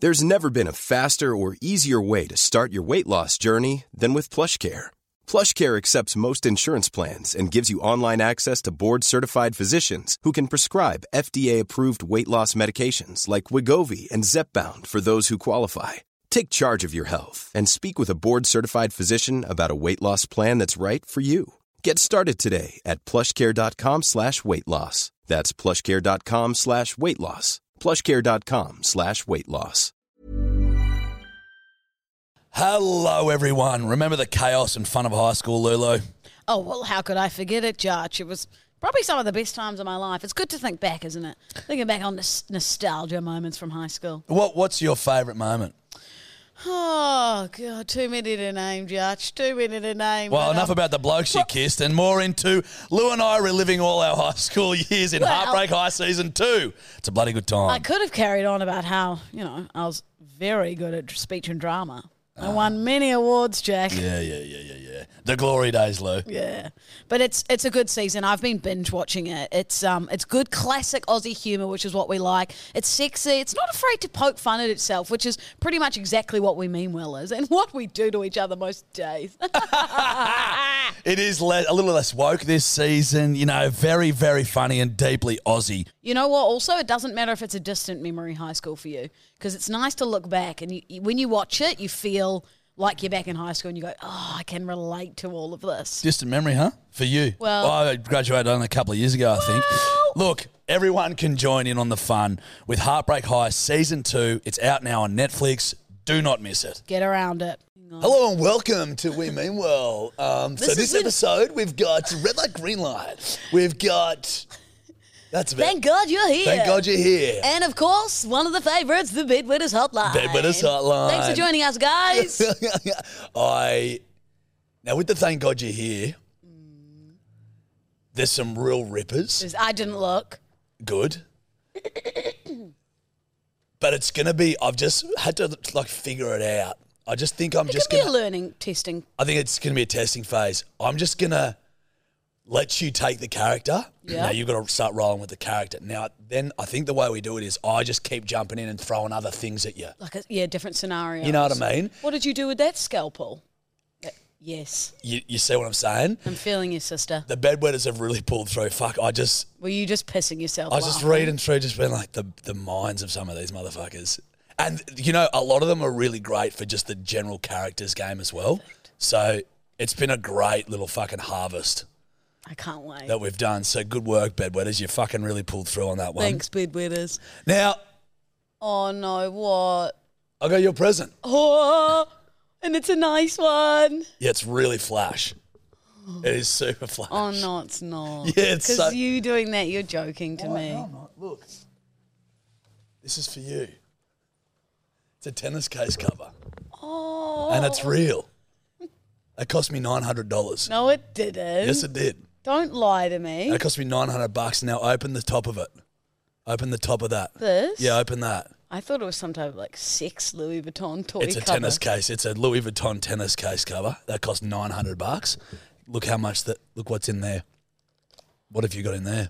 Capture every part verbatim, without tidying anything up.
There's never been a faster or easier way to start your weight loss journey than with PlushCare. PlushCare accepts most insurance plans and gives you online access to board-certified physicians who can prescribe F D A-approved weight loss medications like Wegovy and Zepbound for those who qualify. Take charge of your health and speak with a board-certified physician about a weight loss plan that's right for you. Get started today at plushcare.com slash weight loss. That's plushcare.com slash weight loss. plushcare.com slash weight loss. Hello, everyone. Remember the chaos and fun of high school, Lulu? Oh, well, how could I forget it, Jarch? It was probably some of the best times of my life. It's good to think back, isn't it? Thinking back on this nostalgia moments from high school. What What's your favourite moment? Oh, God, too many to name, Jarch. Too many to name. Well, but, enough um, about the blokes you kissed and more into Lou and I reliving all our high school years in Well- Heartbreak High Season two. It's a bloody good time. I could have carried on about how, you know, I was very good at speech and drama. I won many awards, Jack. Yeah, yeah, yeah, yeah, yeah. The glory days, Lou. Yeah, but it's it's a good season. I've been binge watching it. It's um it's good classic Aussie humour, which is what we like. It's sexy. It's not afraid to poke fun at itself, which is pretty much exactly what we mean well is and what we do to each other most days. It is le- a little less woke this season. You know, very, very funny and deeply Aussie. You know what? Also, it doesn't matter if it's a distant memory high school for you because it's nice to look back and you, you, when you watch it, you feel like you're back in high school and you go, oh, I can relate to all of this. Distant memory, huh? For you? Well- I graduated only a couple of years ago, I think. Look, everyone can join in on the fun with Heartbreak High Season two. It's out now on Netflix. Do not miss it. Get around it. Hello and welcome to We Mean Well. Um, so This this is it. episode, we've got Red Light, Green Light. We've got... That's about Thank God you're here. Thank God you're here. And, of course, one of the favourites, the Bedwetters Hotline. Bedwetters Hotline. Thanks for joining us, guys. I... Now, with the Thank God You're Here, there's some real rippers. I didn't look. Good. But it's going to be... I've just had to, like, figure it out. I just think I'm It just could be going a learning, testing. I think it's going to be a testing phase. I'm just going to let you take the character. Yeah. Now you've got to start rolling with the character. Now, then I think the way we do it is I just keep jumping in and throwing other things at you. Like, a, yeah, different scenarios. You know what I mean? What did you do with that scalpel? Uh, yes. You, you see what I'm saying? I'm feeling you, sister. The bedwetters have really pulled through. Fuck, I just... Were you just pissing yourself I was just laughing? reading through, just being like the, the minds of some of these motherfuckers. And, you know, a lot of them are really great for just the general characters game as well. Perfect. So it's been a great little fucking harvest I can't wait. that we've done. So good work, bedwetters. You fucking really pulled through on that one. Thanks, Bedwetters. Now, Oh, no, what? I got your present. Oh, and it's a nice one. Yeah, it's really flash. It is super flash. Oh, no, it's not. Yeah, it's Because so- you doing that, you're joking to me. No, I'm not. Look. This is for you. It's a tennis case cover. Oh. And it's real. It cost me nine hundred dollars. No, it didn't. Yes, it did. Don't lie to me. It cost me nine hundred bucks. Now open the top of it. Open the top of that. This? Yeah, open that. I thought it was some type of like sex Louis Vuitton toy It's a cover. tennis case. It's a Louis Vuitton tennis case cover. That cost nine hundred bucks. Look how much that, look what's in there. What have you got in there?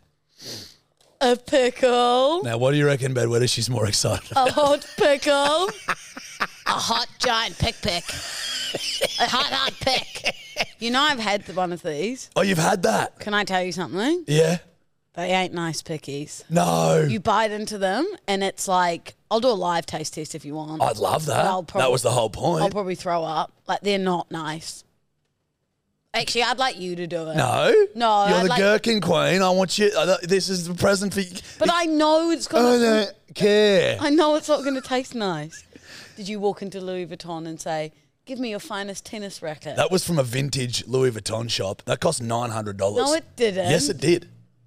A pickle. Now, what do you reckon, bedwetter? She's more excited about? A hot pickle. A hot giant pick pick. A hot hot pick. You know I've had the- one of these. Oh, you've had that? Can I tell you something? Yeah? They ain't nice pickies. No. You bite into them and it's like, I'll do a live taste test if you want. I'd love But that. I'll probably- That was the whole point. I'll probably throw up. Like, they're not nice. Actually, I'd like you to do it. No. No, You're I'd the like- gherkin queen. I want you. I don't- This is the present for you. But I know it's I gonna. don't care. I know it's not going to taste nice. Did you walk into Louis Vuitton and say, "Give me your finest tennis racket"? That was from a vintage Louis Vuitton shop. That cost nine hundred dollars. No, it didn't. Yes, it did.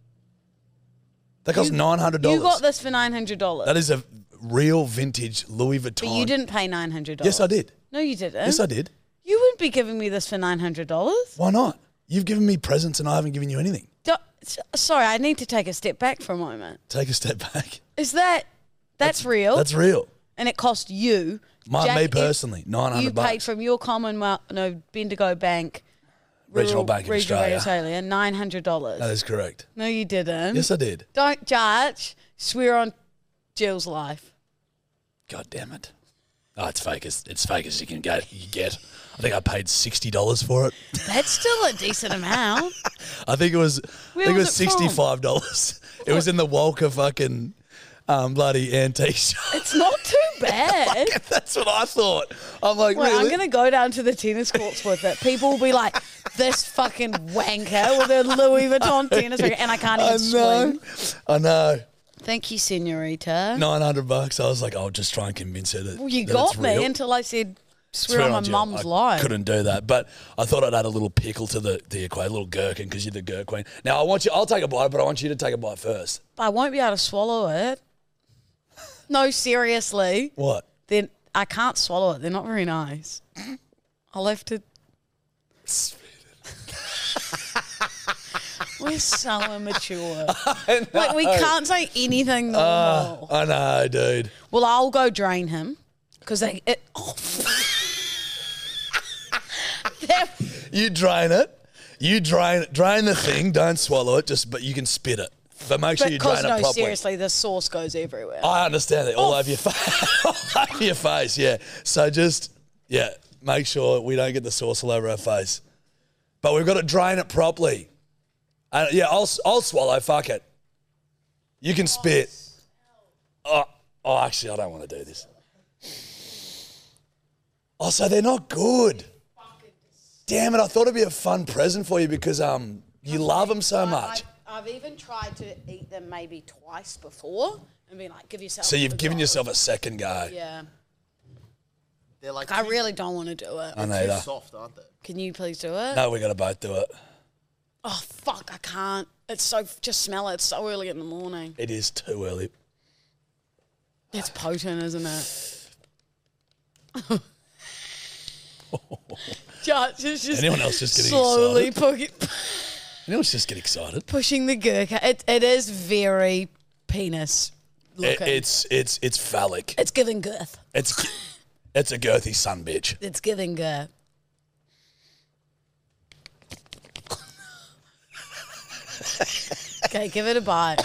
That cost You- nine hundred dollars. You got this for nine hundred dollars. That is a real vintage Louis Vuitton. But you didn't pay nine hundred dollars. Yes, I did. No, you didn't. Yes, I did. You wouldn't be giving me this for nine hundred dollars. Why not? You've given me presents and I haven't given you anything. Sorry, I need to take a step back for a moment. Take a step back. Is that that's, real? That's real. And it cost you, My, Jack, me you- personally, nine hundred You bucks. paid from your Commonwealth, no, Bendigo Bank, Regional Rural- Bank in Regional Australia. Bank Australia, nine hundred dollars. That is correct. No, you didn't. Yes, I did. Don't judge. Swear on Jill's life. God damn it. Oh, it's fake as it's fake as you can get. You get. I think I paid sixty dollars for it. That's still a decent amount. I think it was. Where I think was it was it from? sixty-five dollars. It was in the Walker fucking um, bloody antique shop. It's not too bad. That's what I thought. I'm like, Wait, really? I'm going to go down to the tennis courts with it. People will be like, this fucking wanker with a Louis Vuitton tennis racket, and I can't even I know. swing. I know. Thank you, senorita. Nine hundred bucks. I was like, I'll just try and convince her that. Well, you that got it's me real. until I said, swear, Swear on my Jill, mum's I life. Couldn't do that, but I thought I'd add a little pickle to the the equation, a little gherkin, because you're the gherk queen. Now I want you. I'll take a bite, but I want you to take a bite first. I won't be able to swallow it. No, seriously. What? Then I can't swallow it. They're not very nice. I'll have to. We're so immature. Like, we can't say anything normal. I know, dude. Well, I'll go drain him because they. It, oh. They're- You drain it. You drain it. Drain the thing. Don't swallow it. Just, but you can spit it. But make sure you because drain no, it properly. seriously, the sauce goes everywhere. I understand it. All Oh. over your face. All over your face. Yeah. So just yeah, make sure we don't get the sauce all over our face. But we've got to drain it properly. And yeah, I'll I'll swallow. Fuck it. You can spit. Oh, oh, actually, I don't want to do this. Oh, so they're not good. Damn it! I thought it'd be a fun present for you because um you love them so much. I've, I've even tried to eat them maybe twice before and been like, give yourself. So a you've given go. yourself a second go. Yeah. They're like I too, really don't want to do it. I know too that. soft, aren't they? Can you please do it? No, we got to both do it. Oh fuck! I can't. It's so just smell it. It's so early in the morning. It is too early. It's potent, isn't it? Judge is just Anyone else just getting slowly excited? pu- Anyone's just get excited. pushing the gherkin. It it is very penis It, looking. it's it's it's phallic. it's giving girth. It's it's a girthy son bitch. It's giving girth. Okay, give it a bite.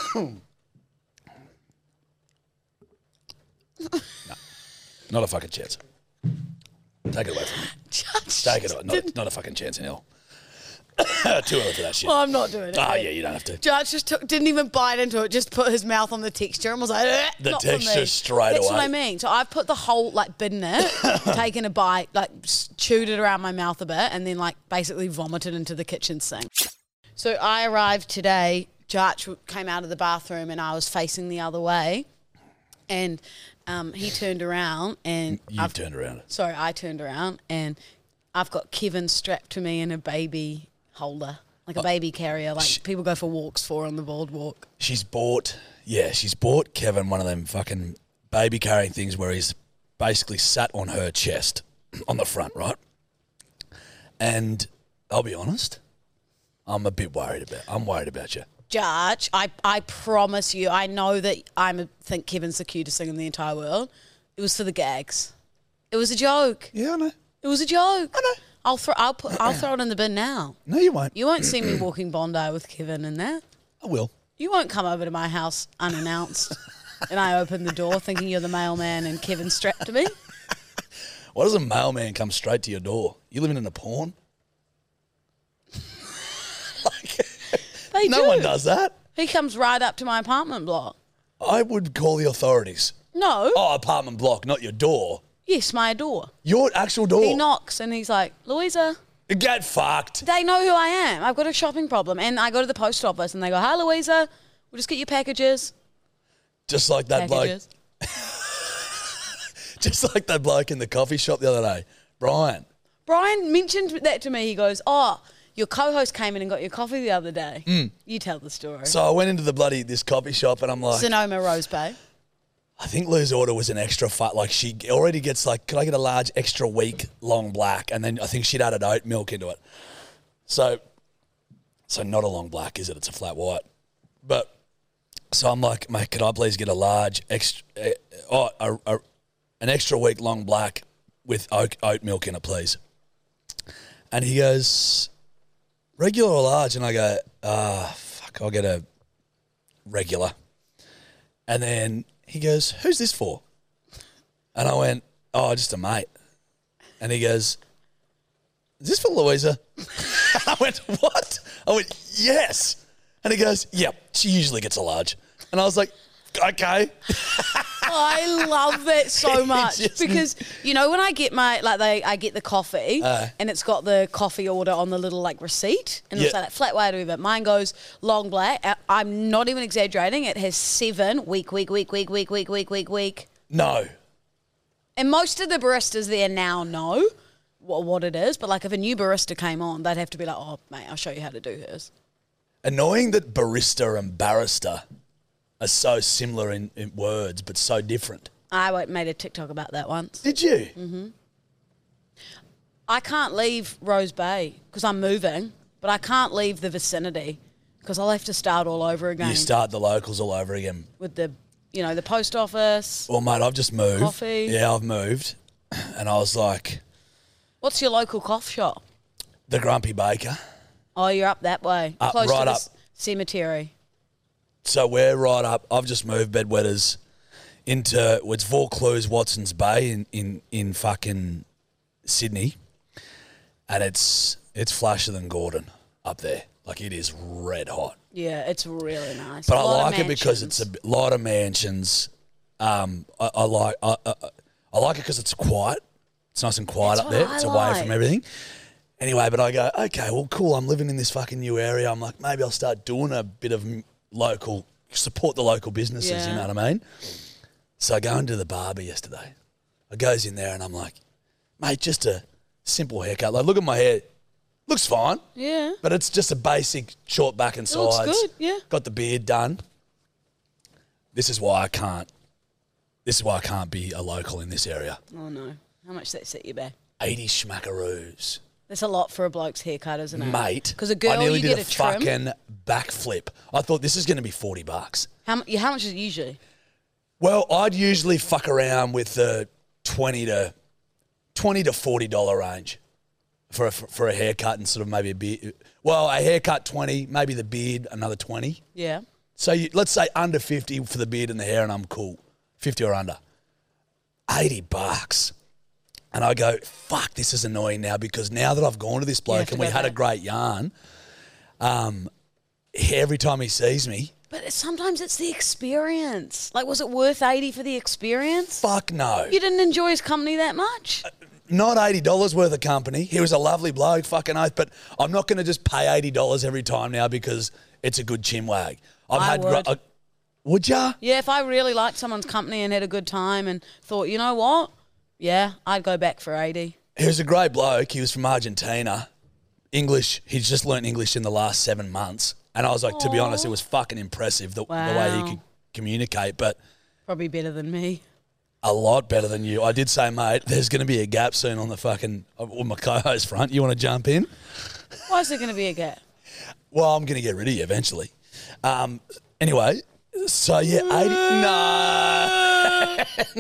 Not a fucking chance. Take it away from me. Judge Take it just away. Not, didn't- not a fucking chance in hell. Too early for that shit. Well, I'm not doing it. Ah, yeah, you don't have to. Judge just took, didn't even bite into it. Just put his mouth on the texture and was like, "Eh, The not for texture me." straight That's away. what I mean. So I've put the whole like bit in it, taken a bite, like s- chewed it around my mouth a bit, and then like basically vomited into the kitchen sink. So I arrived today. Judge came out of the bathroom and I was facing the other way, and um, he turned around and You I've, turned around. sorry, I turned around and I've got Kevin strapped to me in a baby holder, like a baby carrier, like sh- people go for walks for on the boardwalk. She's bought, yeah, she's bought Kevin one of them fucking baby carrying things where he's basically sat on her chest on the front, right? And I'll be honest, I'm a bit worried about. I'm worried about you. Judge, I, I promise you, I know that I think Kevin's the cutest thing in the entire world. It was for the gags. It was a joke. Yeah, I know. It was a joke. I know. I'll throw I'll put I'll throw it in the bin now. No, you won't. You won't see me walking Bondi with Kevin in there. I will. You won't come over to my house unannounced and I open the door thinking you're the mailman and Kevin's strapped to me. Why does a mailman come straight to your door? You living in a porn? like, They no do. one does that. He comes right up to my apartment block. I would call the authorities. No. Oh, apartment block, not your door. Yes, my door. Your actual door. He knocks and he's like, Louisa, Get fucked. they know who I am. I've got a shopping problem. And I go to the post office and they go, hi, Louisa, we'll just get your packages. Just like that Packages. bloke. Just like that bloke in the coffee shop the other day. Brian. Brian mentioned that to me. He goes, oh, your co-host came in and got your coffee the other day. Mm. You tell the story. So I went into the bloody, this coffee shop and I'm like, Sonoma Rose Bay. I think Lou's order was an extra fat. Like she already gets like, could I get a large extra week long black? And then I think she'd added oat milk into it. So, so not a long black, is it? It's a flat white. But, so I'm like, mate, could I please get a large extra, uh, oh, a, a, an extra week long black with oat, oat milk in it, please? And he goes, regular or large? And I go, ah, fuck, I'll get a regular. And then he goes, who's this for? And I went, oh, just a mate. And he goes, is this for Louisa? I went, what? I went, yes. And he goes, yep, she usually gets a large. And I was like, okay. I love that so He much just- because you know when I get my like they I get the coffee Uh. and it's got the coffee order on the little like receipt and it's Yeah. like flat white or whatever. Mine goes long black. I- I'm not even exaggerating. It has seven week week week week week week week week week. No. And most of the baristas there now know what, what it is, but like if a new barista came on, they'd have to be like, oh mate, I'll show you how to do hers. Annoying that barista and barrister are so similar in, in words, but so different. I wa- made a TikTok about that once. Did you? Mm-hmm. I can't leave Rose Bay because I'm moving, but I can't leave the vicinity because I'll have to start all over again You start the locals all over again. with the, you know, the post office. Well, mate, I've just moved. Coffee. Yeah, I've moved. And I was like, What's your local coffee shop? the Grumpy Baker. Oh, you're up that way, Up, close right to the up. c- cemetery. So we're right up. I've just moved bedwetters into, well, it's Vaucluse, Watson's Bay in, in, in fucking Sydney. And it's it's flasher than Gordon up there. Like, it is red hot. Yeah, it's really nice. But A I lot of like it because it's a mansions. b- lot of mansions. Um, I, I like I, I, I like it because it's quiet. It's nice and quiet That's up there. what I It's away like. from everything. Anyway, but I go, okay, well, cool. I'm living in this fucking new area. I'm like, maybe I'll start doing a bit of m- local, support the local businesses. You Yeah. know what I mean? So I go into the barber yesterday. I goes in there and I'm like, mate, just a simple haircut. Like, look at my hair. Looks fine. Yeah. But it's just a basic short back and It looks sides. good, yeah. Got the beard done. This is why I can't. This is why I can't be a local in this area. Oh no, how much that set you back? eighty schmackaroos. That's a lot for a bloke's haircut, isn't it? Mate. Because a girl, I nearly you did get a, a, trim. fucking backflip. I thought this is going to be forty bucks. How, mu- yeah, how much is it usually? Well, I'd usually fuck around with the twenty to twenty to forty dollar range for a, for a haircut and sort of maybe a beard. Well, a haircut twenty, maybe the beard another twenty. Yeah. So you, let's say under fifty for the beard and the hair, and I'm cool. fifty or under. eighty bucks. And I go, fuck, this is annoying now because now that I've gone to this have bloke to and we go had a back. great yarn, um, every time he sees me, But it- sometimes it's the experience. Like, was it worth eighty for the experience? fuck no. You didn't enjoy his company that much? Not eighty dollars worth of company. He was a lovely bloke, fucking oath, but I'm not going to just pay eighty dollars every time now because it's a good chinwag. I've I had would. gr- uh, would ya? Yeah, if I really liked someone's company and had a good time and thought, you know what? Yeah, I'd go back for eighty. He was a great bloke. He was from Argentina. English. He's just learned English in the last seven months. And I was like, to be honest, it was fucking impressive the, the way he Wow. could communicate, but Probably better than me. a lot better than you. I did say, mate, there's going to be a gap soon on the fucking, on my co-host front. You want to jump in? Why is there going to be a gap? Well, I'm going to get rid of you eventually. Um, anyway, so yeah, eighty. No.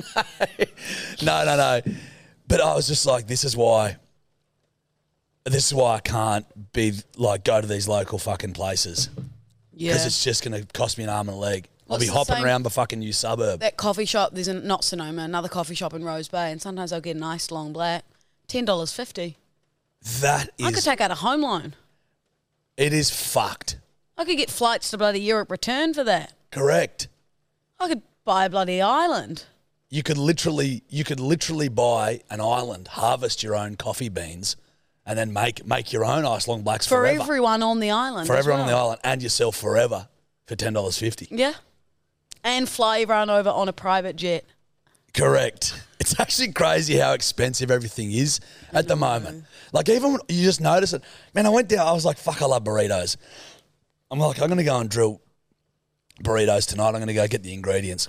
no, no, no. But I was just like, this is why. This is why I can't be like go to these local fucking places Yeah. because it's just going to cost me an arm and a leg. I'll What's be the hopping same- around the fucking new suburb. That coffee shop, there's a, not Sonoma, another coffee shop in Rose Bay, and sometimes I'll get a nice long black. ten dollars fifty. That I could is, take out a home loan. it is fucked. I could get flights to bloody Europe return for that. Correct. I could buy a bloody island. You could literally, you could literally buy an island, harvest your own coffee beans, and then make make your own ice long blacks For forever. everyone on the island. for as everyone on the well. island and yourself forever for ten dollars fifty. Yeah. And fly everyone over on a private jet. Correct. It's actually crazy how expensive everything is at the moment. Like even when you just notice it. Man, I went down, I was like, fuck, I love burritos. I'm like, I'm going to go and drill burritos tonight. I'm going to go get the ingredients.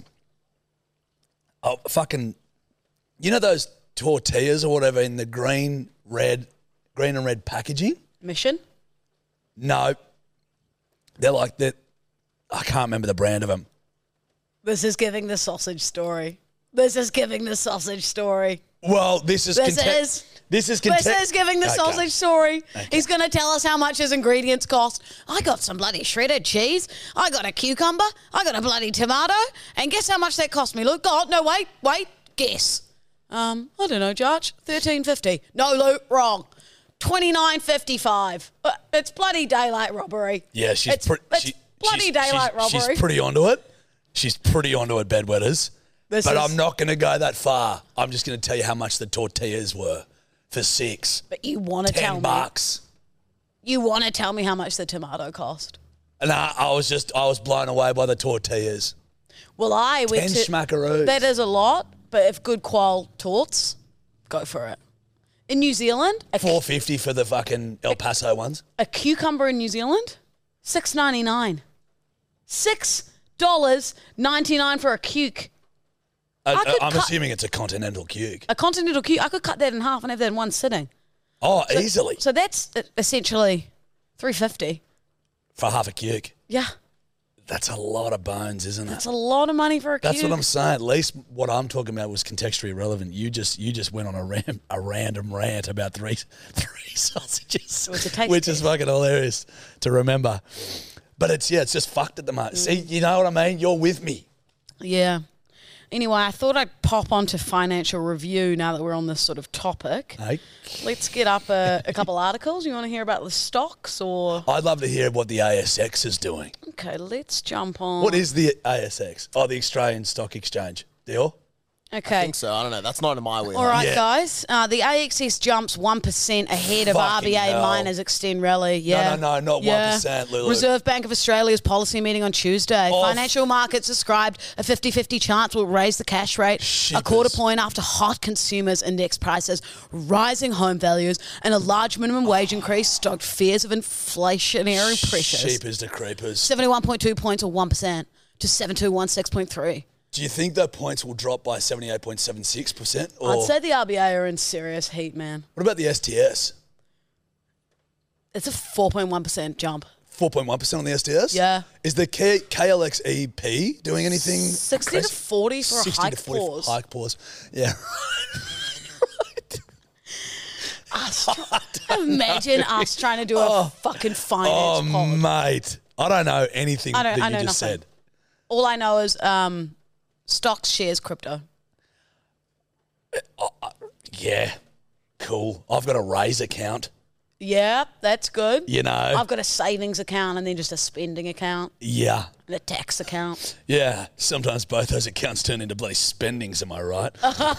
Oh, fucking, you know those tortillas or whatever in the green, red, green and red packaging? Mission? No. They're like that. I can't remember the brand of them. This is giving the sausage story. This is giving the sausage story. Well, this is This conte- is. this is This conte- is giving the Okay. sausage story. He's going to tell us how much his ingredients cost. I got some bloody shredded cheese. I got a cucumber. I got a bloody tomato. And guess how much that cost me? Look, God, no, wait, wait, guess. Um, I don't know, Judge. thirteen fifty. No, Lou, wrong. twenty-nine fifty-five. Uh, It's bloody daylight robbery. Yeah, she's It's, pretty. it's She, bloody she's, daylight she's, robbery. She's pretty onto it. She's pretty onto it, bedwetters. This but is- I'm not going to go that far. I'm just going to tell you how much the tortillas were for six. But you want to tell Ten me. bucks. You want to tell me how much the tomato cost. And I, I was just, I was blown away by the tortillas. Well, I went Ten to... schmackaroos. That is a lot, but if good qual torts, go for it. In New Zealand, a, four fifty for the fucking El Paso ones. a cucumber in New Zealand, six ninety-nine. six dollars ninety-nine for a cuke. I, I could I'm cut- assuming it's a continental cuke. A continental cuke, I could cut that in half and have that in one sitting. Oh, easily. So that's uh, essentially three fifty. For half a cuke. Yeah, That's a lot of bones, isn't it? that's a lot of money for a cuke. That's what I'm saying. At least what I'm talking about was contextually relevant. You just you just went on a ram, a random rant about three three sausages, was a taste which is test. fucking hilarious to remember. But it's yeah, it's just fucked at the moment. See, you know what I mean? You're with me. Yeah. Anyway, I thought I'd pop onto Financial Review now that we're on this sort of topic. Hey, Let's get up a, a couple articles. You want to hear about the stocks or... I'd love to hear what the A S X is doing. Okay, let's jump on. What is the A S X? Oh, the Australian Stock Exchange. Deal? Okay. I think so. I don't know. That's not in my wheel. All right, Yeah. guys. Uh, the A X S jumps one percent ahead of Fucking R B A hell. miners extend rally. Yeah. no, no, not Yeah. one percent, Lulu. Reserve Bank of Australia's policy meeting on Tuesday. Oh, Financial markets described a fifty-fifty chance will raise the cash rate a Shippers. quarter point after hot consumers index prices, rising home values, and a large minimum wage increase stoked fears of inflationary pressures. Sheepers to creepers. seventy-one point two points or one percent to seven two one six point three. Do you think the points will drop by seventy-eight point seven six percent? Or I'd say the R B A are in serious heat, man. what about the S T S? It's a four point one percent jump. four point one percent on the S T S? Yeah. Is the K- KLXEP doing anything? sixty crazy? to forty for a sixty hike to forty pause. For hike pause. Yeah. Imagine us trying to do a fucking Oh, finance pod. mate. I don't know anything I don't- that I you know just nothing. said. All I know is um, stocks, shares, crypto. Yeah. Cool. I've got a raise account. Yeah, that's good. You know. I've got a savings account and then just a spending account yeah. and a tax account. Yeah. Sometimes both those accounts turn into bloody spendings, am I right?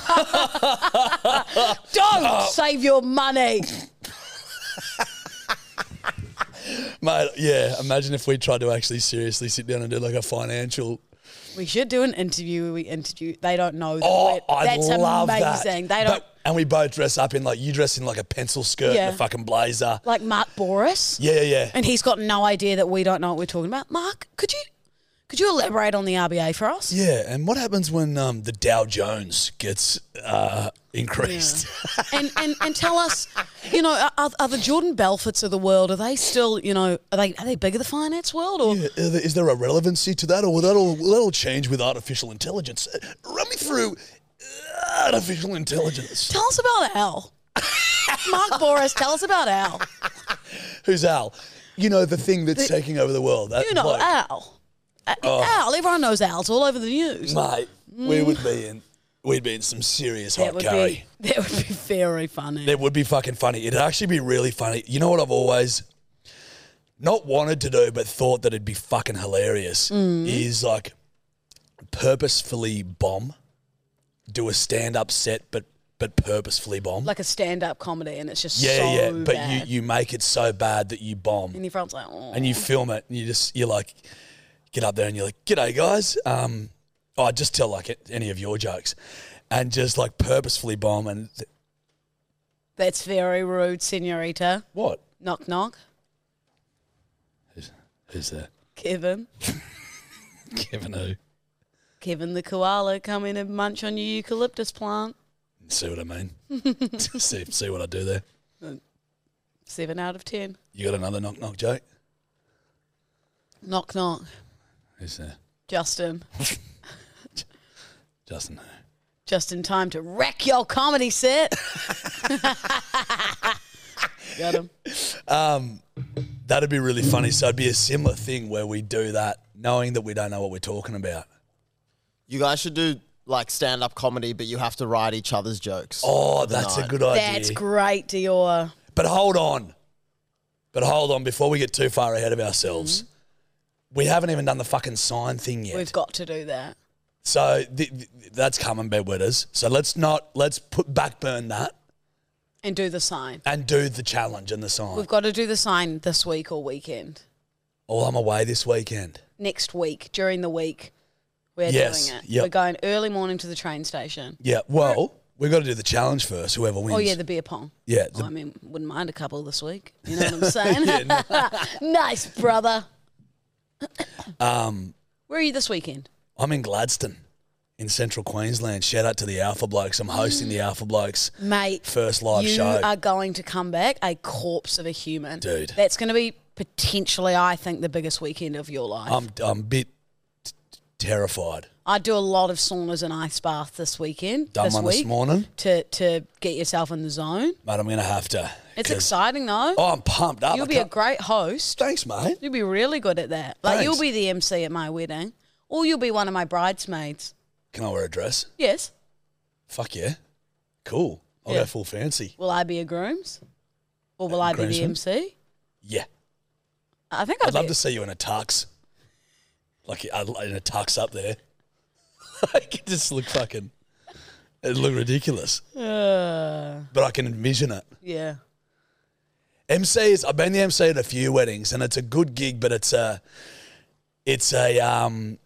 Don't Oh. save your money. Mate, yeah. Imagine if we tried to actually seriously sit down and do like a financial. We should do an interview where we interview. They don't know that. Oh, we're- I that's love amazing. that. They don't But- and we both dress up in like, you dress in like a pencil skirt Yeah. and a fucking blazer. like Mark Boris. Yeah, yeah, yeah. And he's got no idea that we don't know what we're talking about. Mark, could you could you elaborate on the R B A for us? Yeah, and what happens when um, the Dow Jones gets uh, increased? and, and and tell us, you know, are, are the Jordan Belforts of the world, are they still, you know, are they are they big of the finance world? Or Yeah, is there- is there a relevancy to that, or will that all, will that all change with artificial intelligence? Uh, Run me through uh, artificial intelligence. tell us about Al. Mark Boris, tell us about Al. Who's Al? You know, the thing that's taking over the world. That You know bloke. Al. Uh, Al, everyone knows Al. It's all over the news. Mate, we would be in, we'd be in some serious that hot would curry. be that would be very funny. That would be fucking funny. It'd actually be really funny. You know what I've always not wanted to do, but thought that it'd be fucking hilarious Mm. is like purposefully bomb, do a stand-up set, but but purposefully bomb. Like a stand-up comedy, and it's just yeah, so yeah. But bad. you you make it so bad that you bomb, and everyone's like, oh. and you film it, and you just you're like, get up there, and you're like, g'day guys. Um, oh, I just tell like any of your jokes, and just like purposefully bomb and th- That's very rude, senorita. what? Knock, knock. Who's, who's that? Kevin. Kevin who? Kevin the koala, come in and munch on your eucalyptus plant. See what I mean? see, see what I do there? Seven out of ten. You got another knock knock joke? Knock, knock. Who's there? Justin. Justin. Just in time to wreck your comedy set. Got him. Um, that'd be really funny. So it'd be a similar thing where we do that knowing that we don't know what we're talking about. You guys should do like stand-up comedy, but you have to write each other's jokes. Oh, for the that's a night. good idea. That's great, Dior. But hold on. But hold on, before we get too far ahead of ourselves, we haven't even done the fucking sign thing yet. We've got to do that. So th- th- that's coming, bedwetters. So let's not, let's put backburn that And do the sign. and do the challenge and the sign. We've got to do the sign this week or weekend. Oh, I'm away this weekend. Next week, during the week, we're Yes, doing it. yep. We're going early morning to the train station. Yeah, well, we've got to do the challenge first, whoever wins. Oh, yeah, the beer pong. Yeah, Oh, the- I mean, wouldn't mind a couple this week. You know what I'm saying? Nice, brother. um, Where are you this weekend? I'm in Gladstone in central Queensland. Shout out to the Alpha Blokes. I'm hosting the Alpha Blokes Mate, first live you show. are going to come back a corpse of a human. Dude. That's going to be potentially, I think, the biggest weekend of your life. I'm, I'm a bit t- terrified. I do a lot of saunas and ice bath this weekend. Done this one week this morning. to to get yourself in the zone. Mate, I'm going to have to. It's 'cause- exciting though. Oh, I'm pumped up. You'll I be a can't- great host. Thanks, mate. You'll be really good at that. Like Thanks. you'll be the M C at my wedding, or you'll be one of my bridesmaids. Can I wear a dress? Yes. Fuck yeah. Cool. I'll Yeah. go full fancy. Will I be a groom's, or will I be the groomsman? M C? Yeah. I think I'd, I'd love be, to see you in a tux. Like uh, in a tux up there. Like it just look fucking, it'd look ridiculous. Uh, But I can envision it. yeah. M C is, I've been the M C at a few weddings and it's a good gig, but it's a, it's a, um,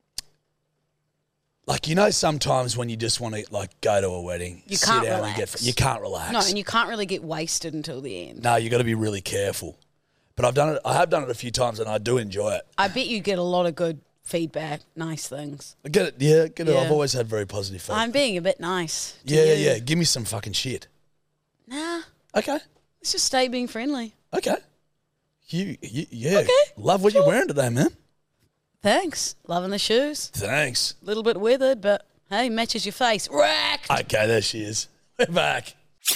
like, you know, sometimes when you just want to like go to a wedding, You sit can't down relax. and get, you can't relax. No, and you can't really get wasted until the end. No, you got to be really careful. But I've done it, I have done it a few times and I do enjoy it. I bet you get a lot of good feedback, nice things. I get it, yeah, get it. Yeah. I've always had very positive feedback. I'm being a bit nice. to Yeah, yeah, you. yeah. Give me some fucking shit. Nah, Okay, let's just stay being friendly. okay. You, you yeah. Okay, Love what you're wearing today, man. Thanks. Loving the shoes. Thanks. A little bit weathered, but hey, matches your face. Racked. Okay, there she is. We're back.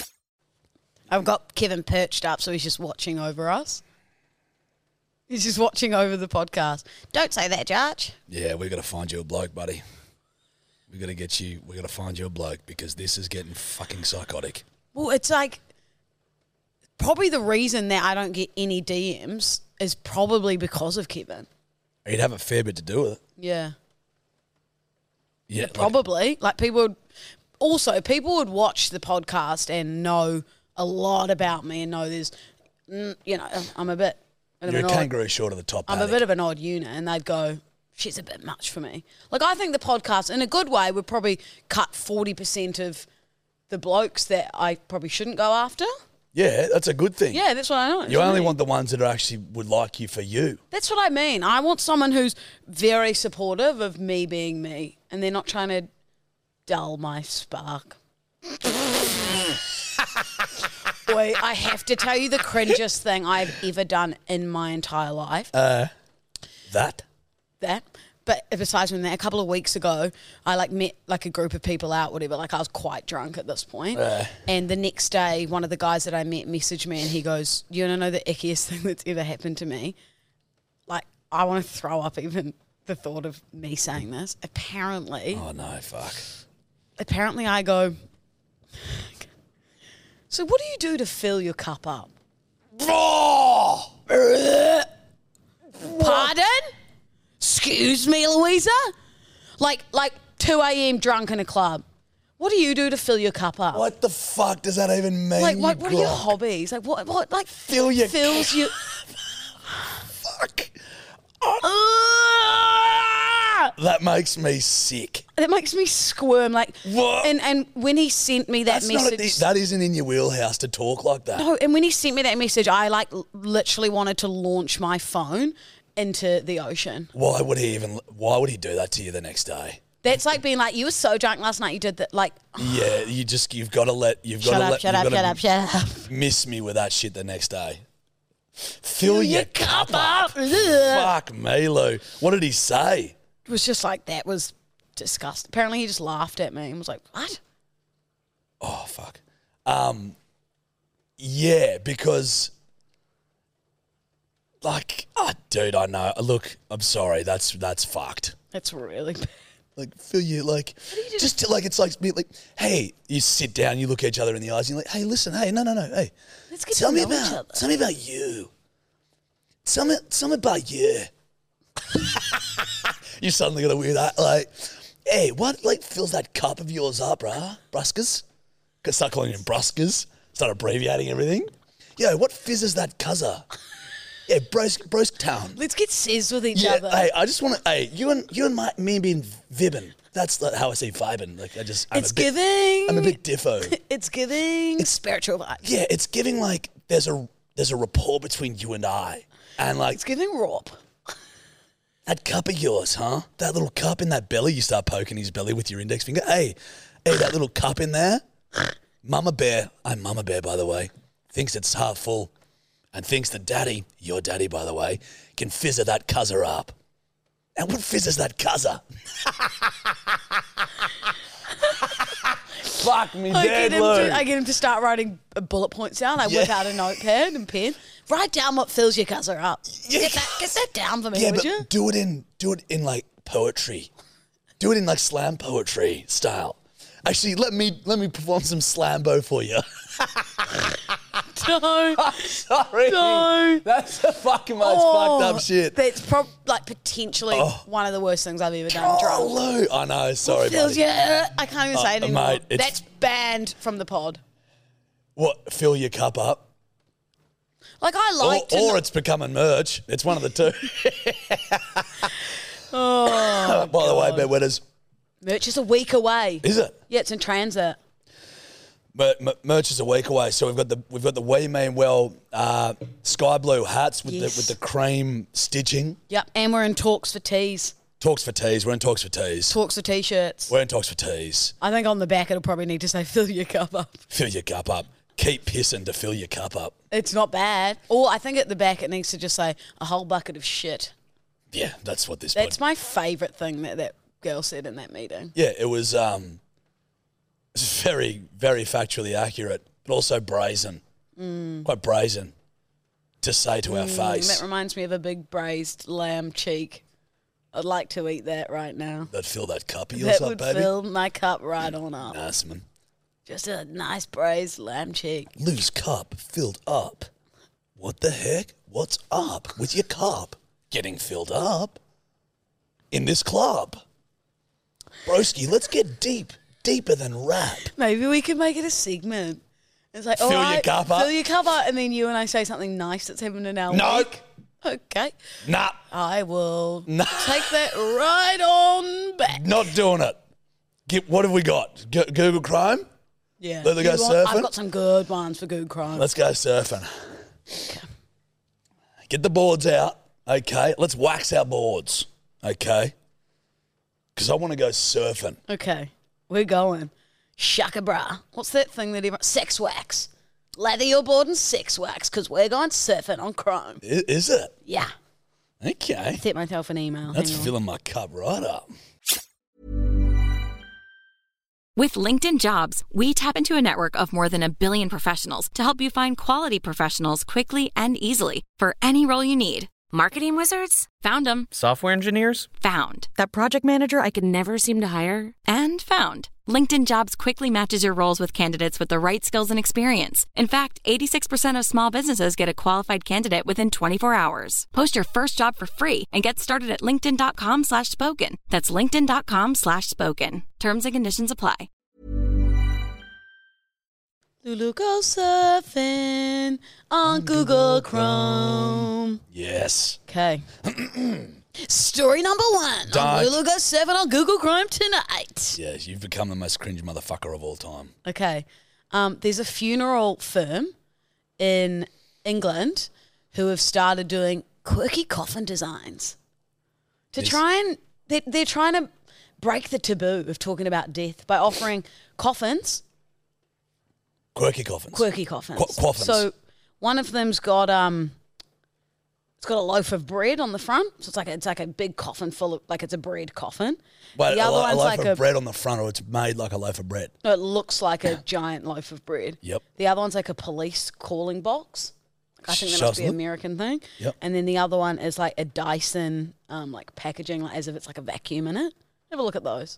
I've got Kevin perched up, so he's just watching over us. He's just watching over the podcast. Don't say that, Judge. Yeah, we got to find you a bloke, buddy. We got to get you. We got to find you a bloke because this is getting fucking psychotic. Well, it's like probably the reason that I don't get any D Ms is probably because of Kevin. You'd have a fair bit to do with it. Yeah. Yeah, like- Probably. Like people would also people would watch the podcast and know a lot about me and know there's mm, you know, I'm a bit of you're an a odd, kangaroo short of the top. I'm a paddock. bit of an odd unit and they'd go, she's a bit much for me. Like I think the podcast in a good way would probably cut forty percent of the blokes that I probably shouldn't go after. Yeah, that's a good thing. Yeah, that's what I know. You only want the ones that are actually would like you for you. That's what I mean. I want someone who's very supportive of me being me and they're not trying to dull my spark. Boy, I have to tell you the cringiest thing I've ever done in my entire life. Uh, that. that. But besides from that, a couple of weeks ago, I like met like a group of people out, whatever. Like I was quite drunk at this point. Uh. And the next day, one of the guys that I met messaged me and he goes, "You want to know the ickiest thing that's ever happened to me?" Like I want to throw up even the thought of me saying this. Apparently, Oh no, fuck. apparently I go, "So what do you do to fill your cup up?" Oh! Pardon? Excuse me, Louisa? Like like two a.m. drunk in a club. What do you do to fill your cup up? What the fuck does that even mean? Like you what, what are your grok? hobbies? Like what what like Fill your fills you Fuck. Ah! That makes me sick. It makes me squirm like What? and and when he sent me that That's not message a, that isn't in your wheelhouse to talk like that. No, and when he sent me that message, I like l- literally wanted to launch my phone into the ocean. Why would he even? Why would he do that to you the next day? That's like being like, you were so drunk last night, you did that. Like, Yeah, you just you've got to let you've got shut to up, let shut you've up, gotta shut up, shut up. miss me with that shit the next day. Fill your cup up. up. Ugh. Fuck me, Lou. What did he say? It was just like, that was disgusting. Apparently he just laughed at me and was like, what? Oh fuck. Um. Yeah, because. Like, oh, dude, I know. Look, I'm sorry. That's that's fucked. It's really bad. Like, feel you, like, just to, like, it's like, be like, hey, you sit down, you look at each other in the eyes, and you're like, hey, listen, hey, no, no, no, hey. Let's get tell to me know each about, other. Tell me about you. Tell me, tell me about you. You suddenly got a weird, eye, like, hey, what, like, fills that cup of yours up, bruh? Bruskers? Could start calling him Bruskers. Start abbreviating everything. Yo, what fizzes that cuzzer? Yeah, Bros, Bros Town. Let's get says with each Yeah, other. hey, I just want to, hey, you and you and my, me being vibbing. That's like how I say vibing. Like, I just, I'm it's a bit, giving. I'm a bit diffo. It's giving it's, spiritual vibes. Yeah, it's giving like there's a there's a rapport between you and I, and like It's giving Rob. that cup of yours, huh? That little cup in that belly. You start poking his belly with your index finger. Hey, hey, that little cup in there. Mama Bear, I'm Mama Bear, by the way, thinks it's half full. And thinks that daddy, your daddy, by the way, can fizzer that cuzzer up. And what fizzes that cuzzer? Fuck me I dead, get, him Lou. to, I get him to start writing uh, bullet points down. I whip Yeah. out a notepad and pen. Write down what fills your cuzzer up. Yeah. Get that, get that down for me, Yeah, would but you? do it in do it in like poetry. Do it in like slam poetry style. Actually, let me let me perform some slambo for you. No. Sorry. No. That's the fucking most Oh, fucked up shit. That's prob- like potentially one of the worst things I've ever done. Oh, drunk. Lou. I know. Sorry, Feels, buddy. yeah, I can't even say it Uh, anymore. mate, it's- That's banned from the pod. What? Fill your cup up. Like I Or, like to. or kn- it's becoming merch. It's one of the two. oh, By the way, bedwetters, merch is a week away. is it? Yeah, it's in transit. Mer- mer- merch is a week away, so we've got the we've got the We Mean Well uh, sky blue hats with Yes. the with the cream stitching. Yep, and we're in talks for tees. Talks for tees. We're in talks for tees. Talks for t-shirts. We're in talks for tees. I think on the back it'll probably need to say fill your cup up. Fill your cup up. Keep pissing to fill your cup up. It's not bad. Or I think at the back it needs to just say a whole bucket of shit. Yeah, that's what this. That's Pod- my favourite thing that that girl said in that meeting. yeah, it was. Um, it's very very factually accurate, but also brazen. Mm. Quite brazen to say to our face. That reminds me of a big braised lamb cheek. I'd like to eat that right now. That fill that cup of yours That up, would baby. fill my cup right on up. Nice, man. Just a nice braised lamb cheek. Lou's cup filled up. What the heck? What's up with your cup getting filled up in this club? Broski, let's get deep, deeper than rap. Maybe we could make it a segment. It's like, Fill all your right, cup up. Fill your cup up, and then you and I say something nice that's happened in our No. week. Okay. Nah, I will No. take that right on back. not doing it. Get, what have we got? Go- Google Chrome? Yeah. Let her go You want- surfing? I've got some good ones for Good Crime. Let's go surfing. Get the boards out. Okay, let's wax our boards. Okay. Because I want to go surfing. Okay. We're going. Shaka bra. What's that thing that everyone... Sex wax. Lather your board in sex wax because we're going surfing on Chrome. I- Is it? Yeah. Okay. Sent myself an email. That's Hang on. filling my cup right up. With LinkedIn Jobs, we tap into a network of more than a billion professionals to help you find quality professionals quickly and easily for any role you need. Marketing wizards? Found them. Software engineers? Found. That project manager I could never seem to hire? And found. LinkedIn Jobs quickly matches your roles with candidates with the right skills and experience. In fact, eighty-six percent of small businesses get a qualified candidate within twenty-four hours. Post your first job for free and get started at linkedin.com slash spoken. That's linkedin.com slash spoken. Terms and conditions apply. Lulu go surfing on Google Chrome. Yes. Okay. Story number one. Don't. On Lulu go surfing on Google Chrome tonight. Yes, you've become the most cringe motherfucker of all time. Okay. Um, there's a funeral firm in England who have started doing quirky coffin designs to Yes. try and they're, they're trying to break the taboo of talking about death by offering coffins, Quirky coffins. quirky coffins. Qu- coffins. So one of them's got um, it's got a loaf of bread on the front, so it's like a, it's like a big coffin full of like it's a bread coffin. Wait, the a, other lo- a one's loaf like of a bread on the front, or it's made like a loaf of bread. no, it looks like a giant loaf of bread. Yep. The other one's like a police calling box. I think that Show must us be an them. American thing. Yep. And then the other one is like a Dyson, um, like packaging, like as if it's like a vacuum in it. Have a look at those.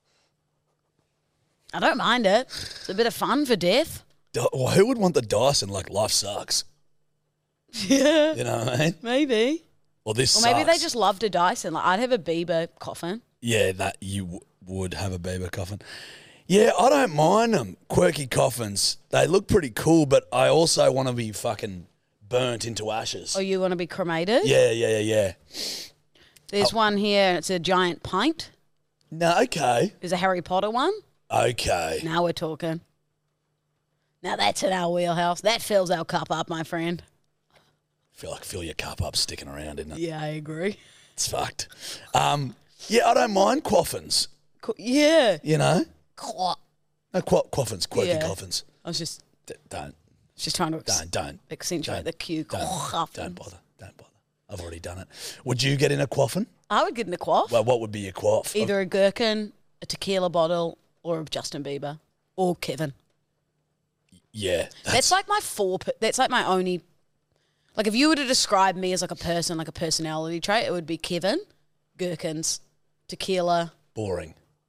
I don't mind it. It's a bit of fun for death. Di- well, who would want the Dyson? Like, life sucks. Yeah. You know what I mean? Maybe. Well, this Or maybe sucks. they just loved a Dyson. Like, I'd have a Bieber coffin. Yeah, that you w- would have a Bieber coffin. Yeah, I don't mind them. Quirky coffins. They look pretty cool, but I also want to be fucking burnt into ashes. Or you want to be cremated? Yeah, yeah, yeah, yeah. There's Oh. one here. It's a giant pint. No, okay. There's a Harry Potter one. Okay. Now we're talking. Now that's in our wheelhouse. That fills our cup up, my friend. feel like fill your cup up sticking around, isn't it? Yeah, I agree. It's fucked. Um, yeah, I don't mind coffins, Co- Yeah. you know? Qu- No, qu- coffins, quirky Yeah. coffins. I was just D- don't, just trying to ex- don't, don't. accentuate don't, the Q. Don't, Coffins. don't bother, don't bother. I've already done it. Would you get in a coffin? I would get in the quaff. Well, what would be your quaff? Either a gherkin, a tequila bottle, or a Justin Bieber, or Kevin. Yeah. That's, like my four. Per- that's like my only. Like if you were to describe me as like a person, like a personality trait, it would be Kevin, gherkins, tequila. boring.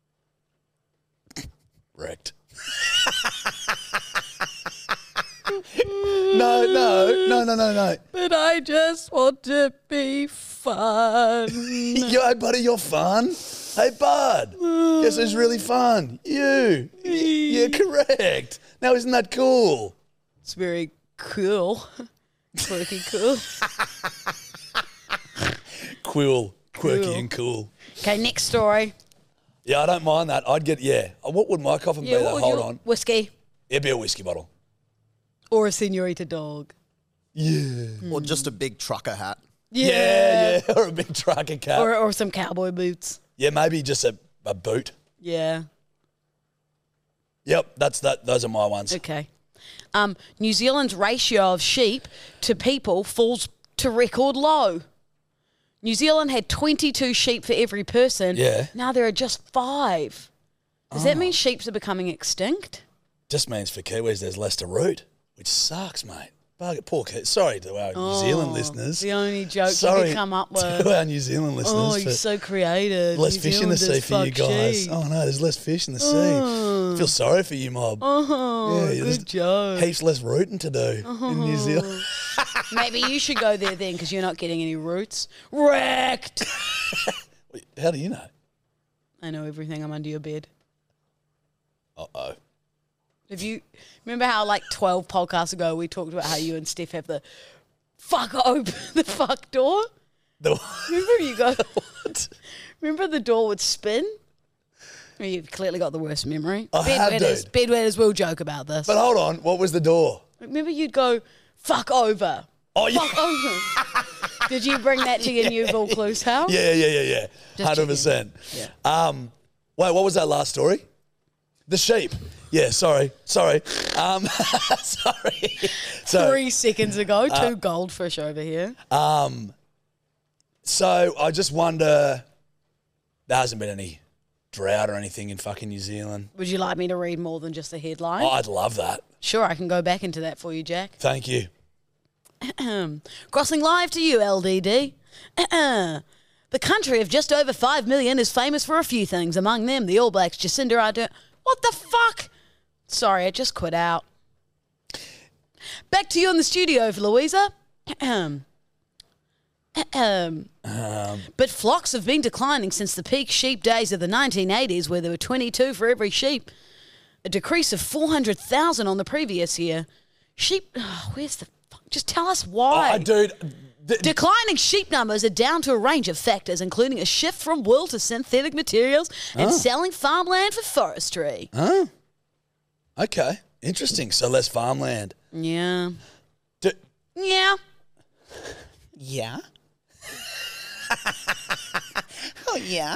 Wrecked. no, no, no, no, no, no. But I just want to be fun. Yo, buddy, you're fun. Hey, bud. Guess who's really fun? You. Y- You're correct. Now, isn't that cool? It's very cool. Quirky cool. Cool. Quirky Cool. and cool. Okay, next story. Yeah, I don't mind that. I'd get, yeah. What would my coffin Yeah, be, what though? would Hold your- on. Whiskey It'd be a whiskey bottle. or a senorita dog. Yeah. Or just a big trucker hat. Yeah, yeah. Or a big trucker cap. Or, or some cowboy boots. yeah, maybe just a, a boot. Yeah. Yep, that's that. Those are my ones. Okay. Um, New Zealand's ratio of sheep to people falls to record low. New Zealand had twenty-two sheep for every person. Yeah. Now there are just five. Does that mean sheep are becoming extinct? Just means for Kiwis there's less to root, which sucks, mate. Bugger, poor Ki- Sorry to our New Zealand listeners. The only joke Sorry you could come up with. to our New Zealand listeners. Oh, for you're so creative. less New fish in the sea Zealanders for you fuck guys. sheep. Oh no, there's less fish in the sea. Feel sorry for you, mob. Oh, Yeah, there's good joke. Heaps less rooting to do in New Zealand. Maybe you should go there then because you're not getting any roots. Wrecked. Wait, how do you know? I know everything. I'm under your bed. Uh oh. Have you remember how like twelve podcasts ago we talked about how you and Steph have the fuck open the fuck door? The, Remember you go. what? Remember the door would spin? Well, you've clearly got the worst memory. I have, Bedwetters, dude. bedwetters will joke about this. But hold on, what was the door? Remember you'd go fuck over. Oh yeah. Fuck over. Did you bring that to your new Vaucluse house? Yeah, yeah, yeah, yeah. Just Hundred percent. Yeah. Um, wait, what was that last story? The sheep. Yeah, sorry, sorry, um, sorry. So, Three seconds ago, two Uh, goldfish over here. um, so I just wonder. There hasn't been any drought or anything in fucking New Zealand. Would you like me to read more than just the headline? Oh, I'd love that. Sure, I can go back into that for you, Jack. Thank you. Crossing live to you, L D D. The country of just over five million is famous for a few things. Among them, the All Blacks, Jacinda Ardern. What the fuck? Sorry, it just quit out. Back to you in the studio, Louisa. Ahem. Ahem. But flocks have been declining since the peak sheep days of the nineteen eighties, where there were twenty-two for every sheep. A decrease of four hundred thousand on the previous year. Sheep, oh, where's the fuck? Just tell us why. Oh, dude. th- Declining sheep numbers are down to a range of factors, including a shift from wool to synthetic materials and selling farmland for forestry. Huh? Okay. Interesting. So less farmland. Yeah. D- Yeah. Yeah. Oh, yeah.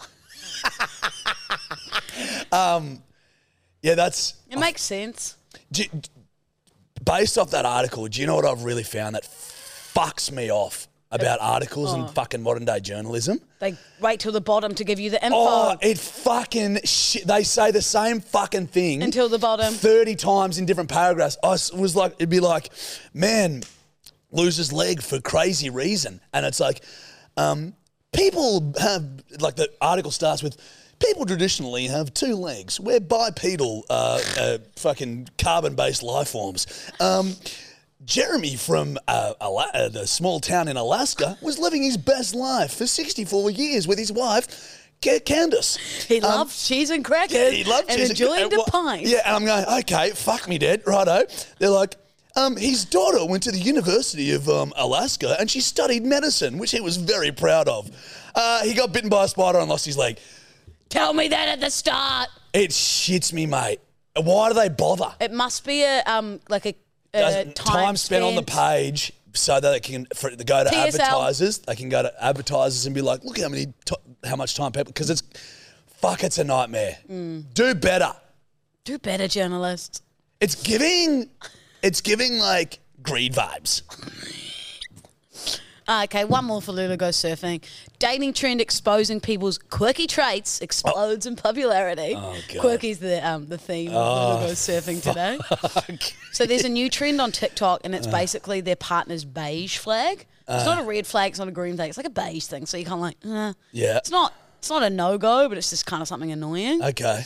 yeah, that's It makes sense. do, based off that article. Do you know what I've really found that fucks me off about articles and fucking modern day journalism? They wait till the bottom to give you the info Oh, it fucking shit. They say the same fucking thing until the bottom. thirty times in different paragraphs. I s- was like, it'd be like, man loses leg for crazy reason. And it's like, um, people have, like the article starts with, People traditionally have two legs. We're bipedal, uh, uh, fucking carbon-based life forms. Um, Jeremy from uh, Ala- uh, the small town in Alaska was living his best life for sixty-four years with his wife, Ca- Candace. He Um, loved cheese and crackers Yeah, he loved and cheese enjoying and- the well, pint. Yeah, and I'm going, okay, fuck me dead, righto. They're like, um, his daughter went to the University of um, Alaska and she studied medicine, which he was very proud of. Uh, he got bitten by a spider and lost his leg. Tell me that at the start. It shits me, mate. Why do they bother? It must be a um like a, a Does- time, time spent on the page so that they can for, they go to T S L. advertisers. They can go to advertisers and be like, look how many t- how much time people because it's fuck, it's a nightmare. Mm. Do better. Do better, journalists. It's giving, it's giving like greed vibes. Uh, okay, one more for Lula Goes Surfing. Dating trend exposing people's quirky traits explodes in popularity. Oh, God. Quirky's the um, the theme of Lula Goes Surfing today. So there's a new trend on TikTok, and it's basically their partner's beige flag. It's not a red flag, it's not a green flag. It's like a beige thing. So you kind of like, uh, Yeah. it's not it's not a no go, but it's just kind of something annoying. Okay.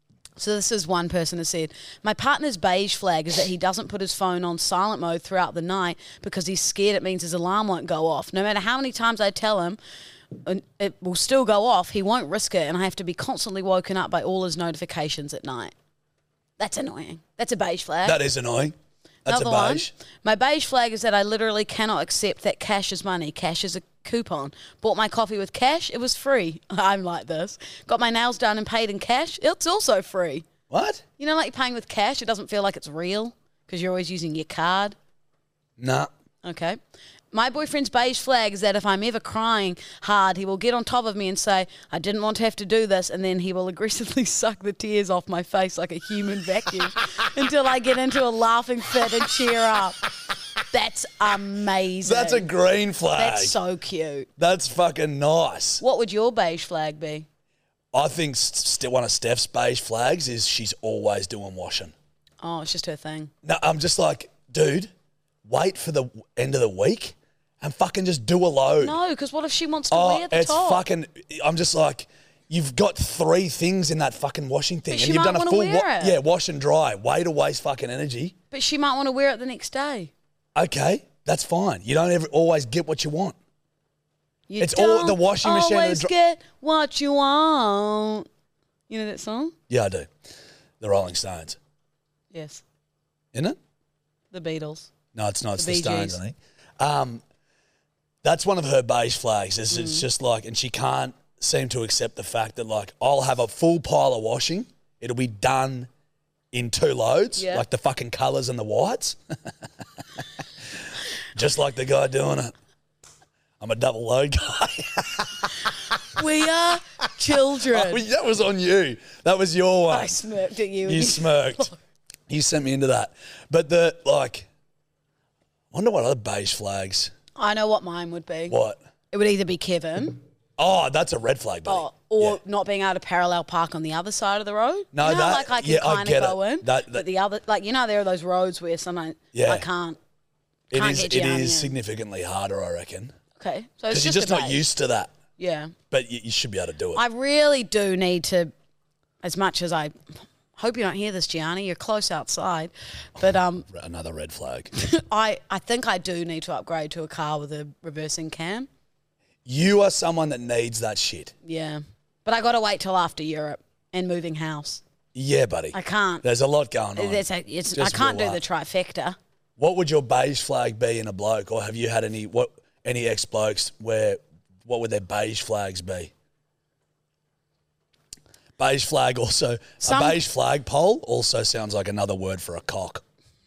So this is one person has said, my partner's beige flag is that he doesn't put his phone on silent mode throughout the night because he's scared it means his alarm won't go off. No matter how many times I tell him it will still go off, he won't risk it, and I have to be constantly woken up by all his notifications at night. That's annoying. That's a beige flag. That is annoying. That's Another a beige. one. My beige flag is that I literally cannot accept that cash is money. Cash is a coupon. Bought my coffee with cash. It was free. I'm like this. Got my nails done and paid in cash. It's also free. What? You know, like you're paying with cash, it doesn't feel like it's real because you're always using your card. Nah. Okay. My boyfriend's beige flag is that if I'm ever crying hard, he will get on top of me and say, I didn't want to have to do this, and then he will aggressively suck the tears off my face like a human vacuum until I get into a laughing fit and cheer up. That's amazing. That's a green flag. That's so cute. That's fucking nice. What would your beige flag be? I think st- one of Steph's beige flags is she's always doing washing. Oh, it's just her thing. No, I'm just like, dude, wait for the end of the week and fucking just do a load. No, because what if she wants to oh, wear the it's top? fucking. I'm just like, you've got three things in that fucking washing thing, But and she you've might done a wanna full wear it. yeah, wash and dry. Way to waste fucking energy. But she might want to wear it the next day. Okay, that's fine. You don't ever always get what you want. You It's all- the don't washing machine and the always dr- get what you want. You know that song? Yeah, I do. The Rolling Stones, Yes. isn't it? The Beatles. No, it's not. It's The the, Bee Stones, Gees. I think. Um, that's one of her beige flags. Is Mm. it's just like, and she can't seem to accept the fact that like I'll have a full pile of washing. It'll be done in two loads, Yeah. like the fucking colours and the whites. Just like the guy doing it. I'm a double load guy. We are children. Oh, that was on you. That was your one. I smirked at you. You smirked. You sent me into that. But the, like, I wonder what other beige flags. I know what mine would be. What? It would either be Kevin Oh, that's a red flag, buddy. or, or Yeah. not being able to parallel park on the other side of the road. No, you know, how, that- like I can yeah, I kind get of go it. in, That- that- but the other, like you know, there are those roads where sometimes Yeah. I can't. It Can't is. get It down, is yeah. significantly harder, I reckon, Okay, so it's because you're just, just a not beige. used to that. Yeah, But you, you should be able to do it. I really do need to, as much as I hope you don't hear this, Gianni. You're close outside, but um, Another red flag. I I think I do need to upgrade to a car with a reversing cam. You are someone that needs that shit. Yeah, but I got to wait till after Europe and moving house. Yeah, buddy. I can't. There's a lot going on. There's a, it's, I Just can't do roll the up. trifecta. What would your beige flag be in a bloke, or have you had any what any ex blokes where what would their beige flags be? Beige flag also Some- a beige flag pole also sounds like another word for a cock.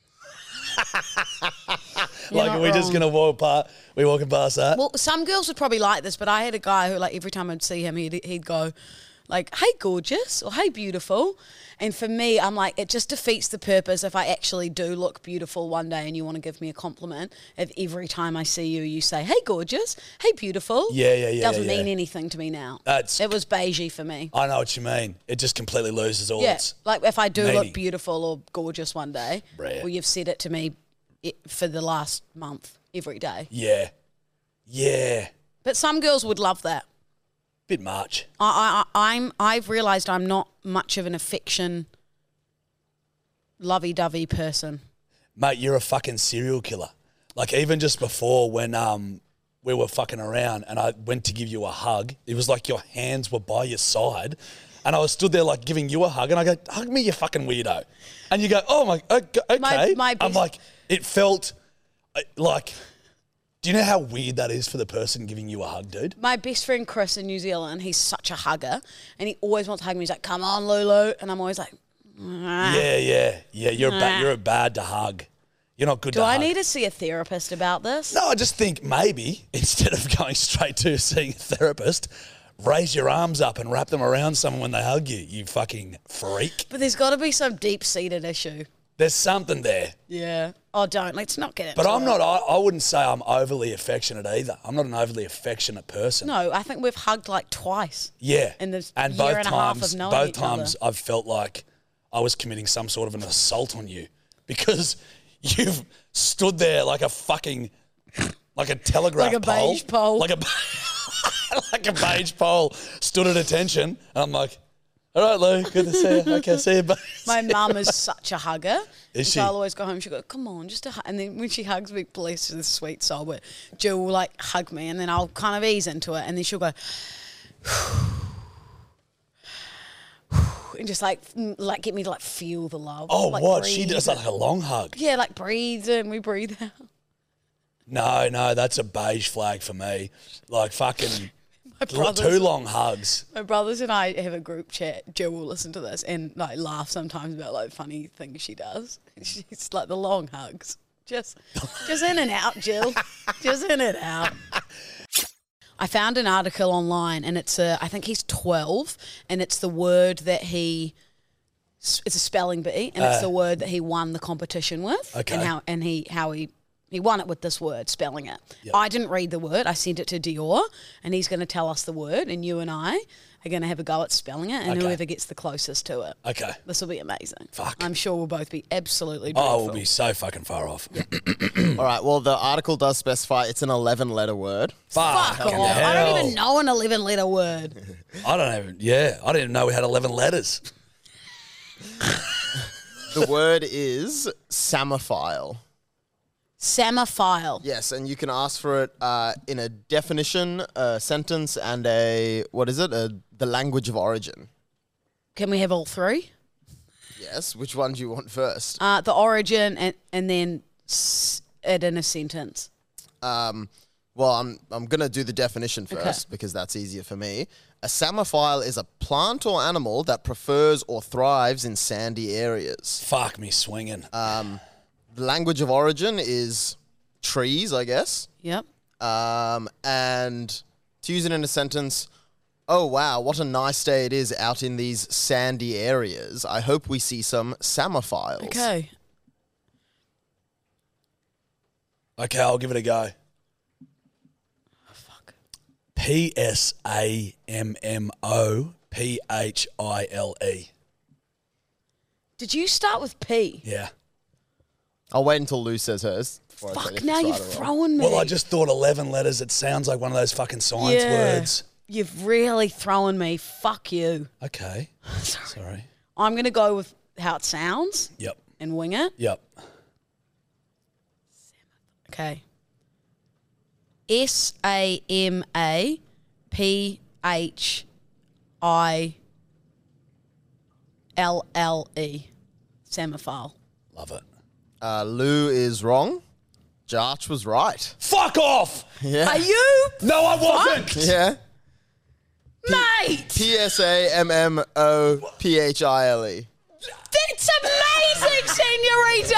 You're Like not are we just wrong. gonna walk past? We walking past that? Well, some girls would probably like this, but I had a guy who, like, every time I'd see him, he'd, he'd go, like, hey, gorgeous, or hey, beautiful. And for me, I'm like, it just defeats the purpose if I actually do look beautiful one day and you want to give me a compliment. If every time I see you, you say, hey, gorgeous, hey, beautiful. Yeah, yeah, yeah, Doesn't yeah. mean anything to me now. That's- It was beigey for me. I know what you mean. It just completely loses all Yeah, its. like if I do meaning. look beautiful or gorgeous one day, Rare. well, you've said it to me i- for the last month, every day. Yeah, yeah. But some girls would love that. Bit much. I, I, I'm. I've realised I'm not much of an affection, lovey-dovey person. Mate, you're a fucking serial killer. Like, even just before when um we were fucking around and I went to give you a hug, it was like your hands were by your side and I was stood there like giving you a hug and I go, hug me, you fucking weirdo. And you go, oh my, okay. My- my I'm best- like, it felt uh, like, do you know how weird that is for the person giving you a hug, dude? My best friend Chris in New Zealand, he's such a hugger, and he always wants to hug me. He's like, "Come on, Lulu," and I'm always like, "Ah." Yeah, yeah, yeah. You're ba- you're bad to hug. You're not good "Do to I hug. need to see a therapist about this?" No, I just think maybe instead of going straight to seeing a therapist, raise your arms up and wrap them around someone when they hug you, you fucking freak. But there's got to be some deep-seated issue. There's something there. Yeah. Oh, don't. Let's not get into But I'm it. not, I, I wouldn't say I'm overly affectionate either. I'm not an overly affectionate person. No, I think we've hugged like twice. Yeah. In the and year both and a half times, of knowing both each times other. I've felt like I was committing some sort of an assault on you because you've stood there like a fucking, like a telegraph Like a pole. beige pole. Like a, like a beige pole stood at attention. And I'm like, all right, Lou, good to see you. Okay, see you, bye. My mum is such a hugger. Is so she? I'll always go home. She'll go, "Come on, just a hug." And then when she hugs me, bless her, this sweet soul, but Jill will like hug me, and then I'll kind of ease into it, and then she'll go, and just like mm, like get me to like feel the love. Oh, like what? She breathe. does like a long hug. Yeah, like breathe in, we breathe out. No, no, that's a beige flag for me. Like fucking My two brothers, long hugs. my brothers and I have a group chat. Jill will listen to this and like laugh sometimes about like funny things she does. She's like the long hugs. Just just in and out, Jill. Just in and out. I found an article online and it's a, I think he's twelve and it's the word that he, it's a spelling bee and it's Uh, the word that he won the competition with. Okay. And how, and he, how he, he won it with this word, spelling it. I didn't read the word. I sent it to Dior and he's going to tell us the word and you and I are going to have a go at spelling it and Okay. whoever gets the closest to it. Okay. This will be amazing. Fuck. I'm sure we'll both be absolutely Oh, dreadful. we'll be so fucking far off. All right, well, the article does specify it's an eleven-letter word. Fuck off. Fucking I don't hell. even know an eleven letter word. I don't even, yeah, I didn't even know we had eleven letters. The word is samophile. Samophile. Yes, and you can ask for it uh, in a definition, a sentence, and a, what is it, a, the language of origin. Can we have all three? Yes, which one do you want first? Uh, the origin and, and then s- it in a sentence. Um, well, I'm I'm going to do the definition first because that's easier for me. A samophile is a plant or animal that prefers or thrives in sandy areas. Fuck me swinging. The language of origin is trees, I guess. Yep. Um, and to use it in a sentence, oh, wow, what a nice day it is out in these sandy areas. I hope we see some samophiles. Okay. Okay, I'll give it a go. Fuck. P S A M M O P H I L E. Did you start with P? Yeah. I'll wait until Lou says hers. before I tell Fuck, you if now it's you're right or wrong. throwing me. Well, I just thought eleven letters. It sounds like one of those fucking science Yeah. words. You've really thrown me. Fuck you. Okay. Sorry. I'm going to go with how it sounds Yep. and wing it. Yep. Okay. S A M A P H I L L E. Samophile. Love it. Uh, Lou is wrong. Jarch was right. Fuck off! Yeah. Are you? No, I wasn't. Yeah. Mate! T S A M M O P H I L E. That's amazing,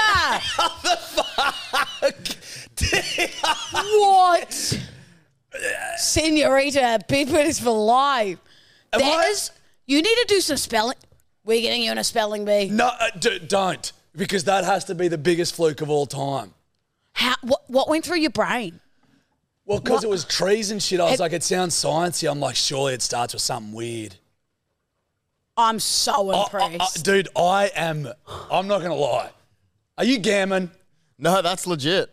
senorita! What? Senorita, Bedford is for life. Am That I- is, you need to do some spelling. We're getting you in a spelling bee. No, uh, d- don't. Because that has to be the biggest fluke of all time. How, what, what went through your brain? Well, because What? it was trees and shit, I was Have- like, it sounds sciencey. I'm like, surely it starts with something weird. I'm so I- I- I- impressed. dude, I am, I'm not going to lie. Are you gammon? No, that's legit.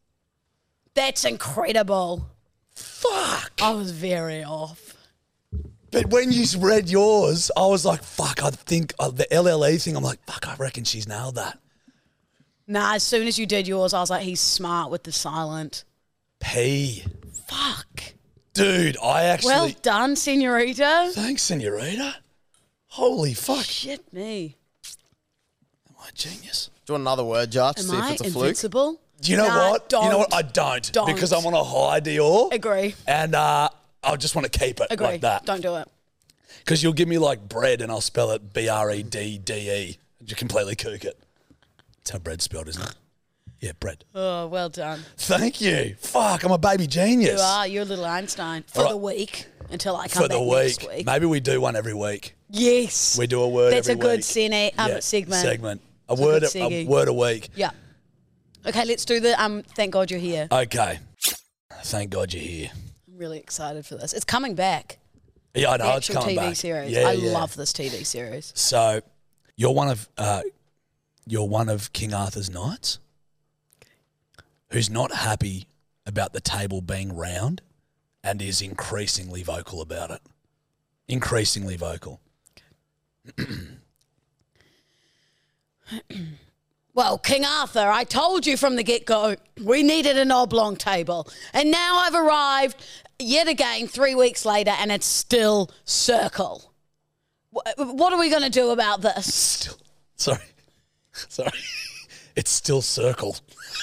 That's incredible. Fuck. I was very off. But when you read yours, I was like, fuck, I think uh, the L L E thing, I'm like, fuck, I reckon she's nailed that. Nah, as soon as you did yours, I was like, he's smart with the silent. P. Fuck. Dude, I actually... Well done, senorita. Thanks, senorita. Holy fuck. Shit me. Am I a genius? Do you want another word, Josh? Am See I if it's a fluke? invincible? Do you know Nah, what? Don't. You know what? I don't. Don't. Because I'm on a high, Dior. Agree. And uh, I just want to keep it Agree. like that. Don't do it. Because you'll give me like bread and I'll spell it B R E D D E. And you completely kook it. That's how bread's spelled, isn't it? Yeah, bread. Oh, well done. Thank you. Fuck, I'm a baby genius. You are. You're a little Einstein for All right. the week until I come For back the next week. week. Maybe we do one every week. Yes. We do a word That's every a good week. cine, um, Yeah, segment. Segment. A It's a word, good a, a seggy. word a week. Yeah. Okay, let's do the um. Thank God you're here. Okay. Thank God you're here. I'm really excited for this. It's coming back. Yeah, I know The it's actual coming T V back. series. Yeah, I yeah. love this T V series. So, you're one of uh, you're one of King Arthur's knights, who's not happy about the table being round, and is increasingly vocal about it. Increasingly vocal. Well, King Arthur, I told you from the get-go we needed an oblong table. And now I've arrived yet again three weeks later and it's still circle. Wh- What are we going to do about this? Still, sorry, sorry. It's still circle.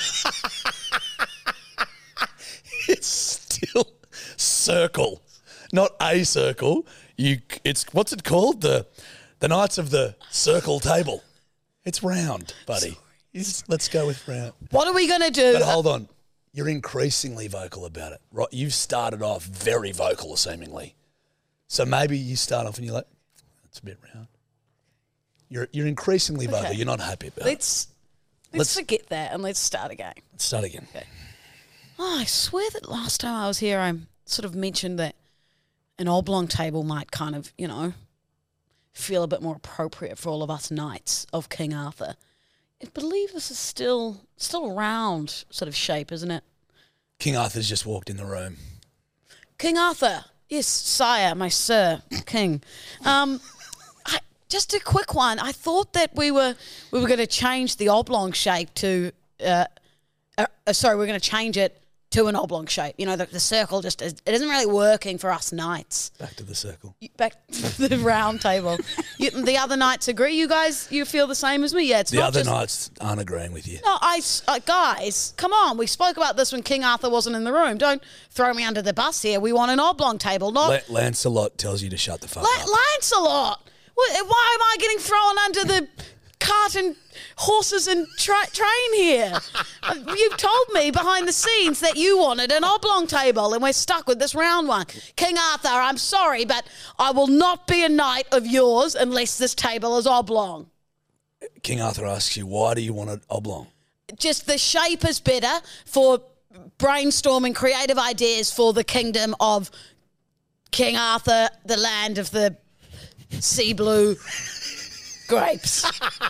It's still circle, not a circle. You, it's what's it called? The the Knights of the Circle Table. It's round, buddy. It's- let's go with round. What are we going to do? But hold on, you're increasingly vocal about it. Right? You've started off very vocal, seemingly. So maybe you start off and you're like, "It's a bit round." You're you're increasingly vocal. Okay. You're not happy about it. Let's, let's Let's- forget that and let's start again. Let's start again. Oh, I swear that last time I was here, I sort of mentioned that an oblong table might kind of, you know, feel a bit more appropriate for all of us knights of King Arthur. I believe this is still still a round sort of shape, isn't it? King Arthur's just walked in the room. King Arthur, yes, sire, my sir, king. Um, I, just a quick one. I thought that we were we were going to change the oblong shape to, uh, uh, uh, sorry, we're going to change it to an oblong shape. You know, the, the circle just is, it isn't really working for us knights. Back to the circle. You- Back to the round table. You, the other knights agree. You guys, you feel the same as me? Yeah, it's The not other just, knights aren't agreeing with you. No, I, s- uh, guys, come on. We spoke about this when King Arthur wasn't in the room. Don't throw me under the bus here. We want an oblong table, not La- Lancelot tells you to shut the fuck La- up. Lancelot. Wh- Why am I getting thrown under the cart and horses and tra- train here? Uh, You've told me behind the scenes that you wanted an oblong table and we're stuck with this round one. King Arthur, I'm sorry, but I will not be a knight of yours unless this table is oblong. King Arthur asks you, why do you want it oblong? Just the shape is better for brainstorming creative ideas for the kingdom of King Arthur, the land of the sea blue grapes.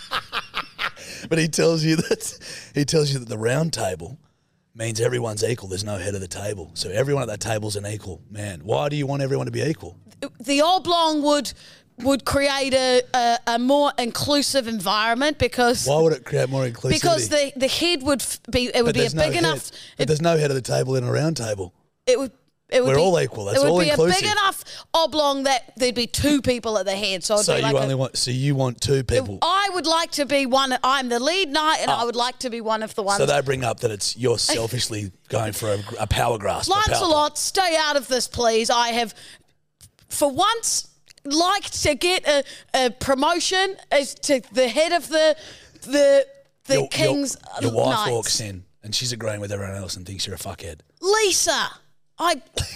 But he tells you that he tells you that the round table means everyone's equal. There's no head of the table. So everyone at that table's an equal man. Why do you want everyone to be equal? The oblong would would create a, a, a more inclusive environment because Why would it create more inclusivity? because the, the head would f- be it would But be a there's no big head. enough But it, there's no head of the table in a round table. it would it would We're be, all equal. That's it would all be inclusive. a big enough oblong that there'd be two people at the head. So it'd So be you like only a, want so you want two people. I would like to be one. I'm the lead knight, and I would like to be one of the ones. So they bring up that it's you're selfishly going for a, a power grasp. a power play. Lancelot, stay out of this, please. I have, for once, liked to get a, a promotion as to the head of the the the Your- king's Your, your wife knights. walks in and she's agreeing with everyone else and thinks you're a fuckhead. Lisa, I.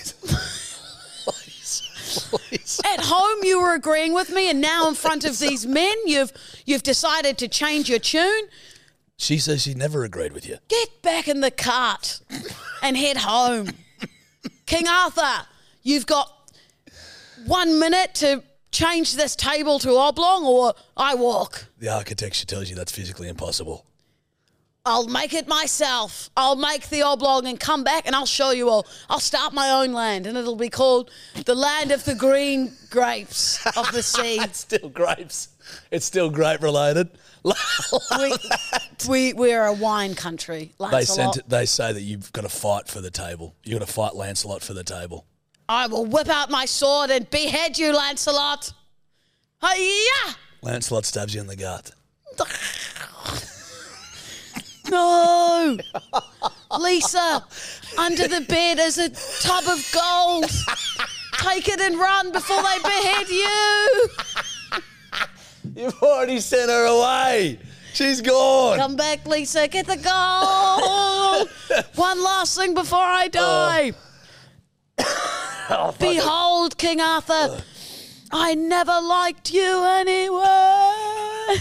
Please. At home, you were agreeing with me, and now in front of these men, you've you've decided to change your tune. She says she never agreed with you. Get back in the cart and head home. King Arthur, you've got one minute to change this table to oblong, or I walk. The architecture tells you that's physically impossible. I'll make it myself. I'll make the oblong and come back and I'll show you all. I'll start my own land and it'll be called the land of the green grapes of the sea. It's still grapes. It's still grape related. we, we, we're a wine country, They Lancelot. sent it, They say that you've got to fight for the table. You've got to fight Lancelot for the table. I will whip out my sword and behead you, Lancelot. Hi-ya! Lancelot stabs you in the gut. No! Lisa, under the bed is a tub of gold. Take it and run before they behead you. You've already sent her away. She's gone. Come back, Lisa. Get the gold. One last thing before I die. Oh, Behold, King Arthur, I never liked you anyway.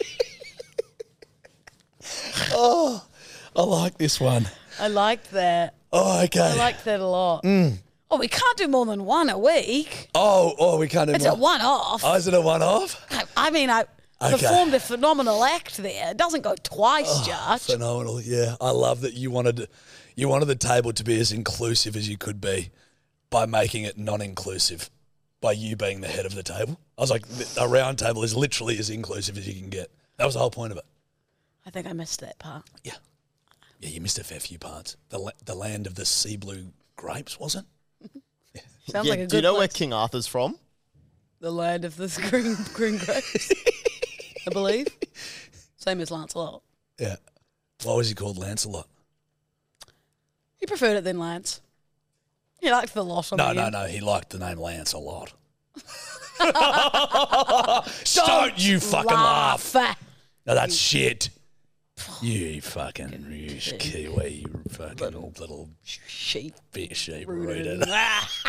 Oh, I like this one. I liked that. Oh, okay. I liked that a lot. Mm. Oh, we can't do more than one a week. Oh, oh, we can't do It's more. a one-off. Oh, is it a one-off? I, I mean, I Okay. performed a phenomenal act there. It doesn't go twice, Judge. Phenomenal. Yeah, I love that you wanted you wanted the table to be as inclusive as you could be by making it non-inclusive, by you being the head of the table. I was like, a round table is literally as inclusive as you can get. That was the whole point of it. I think I missed that part. Yeah. Yeah, you missed a fair few parts. The la- the land of the sea blue grapes, was it? Sounds Yeah, like a good do you know where place. King Arthur's from? The land of the green, green grapes, I believe. Same as Lancelot. Yeah. Why was he called Lancelot? He preferred it than Lance. He liked the lot on No, the no, end. no. He liked the name Lance a lot. Don't you fucking laugh. No, that's shit. You fucking you Kiwi, you fucking little, little sheep. Bit sheep Rooted. rooted.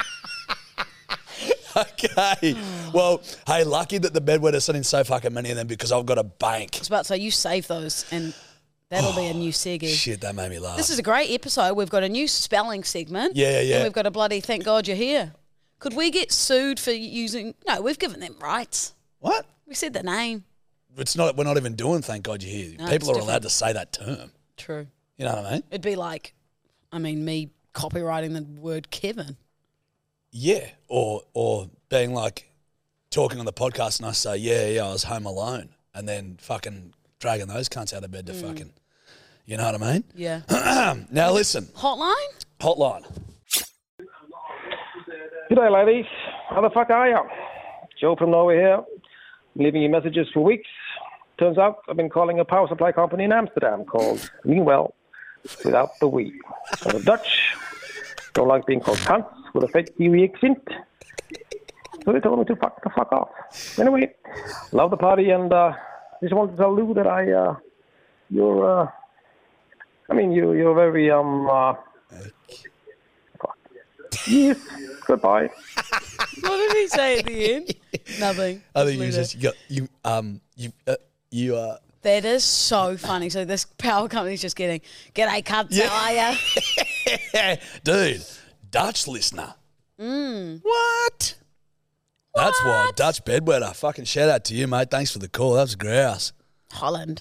Okay. Well, hey, lucky that the bedwetters sent in so fucking many of them because I've got a bank. I was about to say, you save those and that'll be a new seggy. Shit, that made me laugh. This is a great episode. We've got a new spelling segment. Yeah, yeah. And we've got a bloody thank God you're here. Could we get sued for using... No, we've given them rights. What? We said the name. It's not. We're not even doing thank God you're here. No, People it's are different. allowed to say that term. True. You know what I mean? It'd be like, I mean, me copywriting the word Kevin. Yeah. Or or being like talking on the podcast and I say, yeah, yeah, I was home alone. And then fucking dragging those cunts out of bed to Mm. fucking, you know what I mean? Yeah. Now listen. Hotline? Hotline. G'day, ladies. How the fuck are you? Joe from Norway here. Leaving you messages for weeks. Turns out I've been calling a power supply company in Amsterdam called Meanwell without the we. So the Dutch don't like being called cunts with a fake Kiwi accent. So they told me to fuck the fuck off. Anyway, love the party and uh, just wanted to tell Lou that I, uh, you're, uh, I mean, you, you're very, um, uh, fuck. Yes, goodbye. What did he say at the end? Nothing. I think you Leave just it. you got you um you uh, you uh That is so funny. So this power company's just getting, g'day cunts, Yeah. how are ya? dude, Dutch listener. Mm. What? That's why Dutch bedwetter. Fucking shout out to you, mate. Thanks for the call. That was grouse. Holland.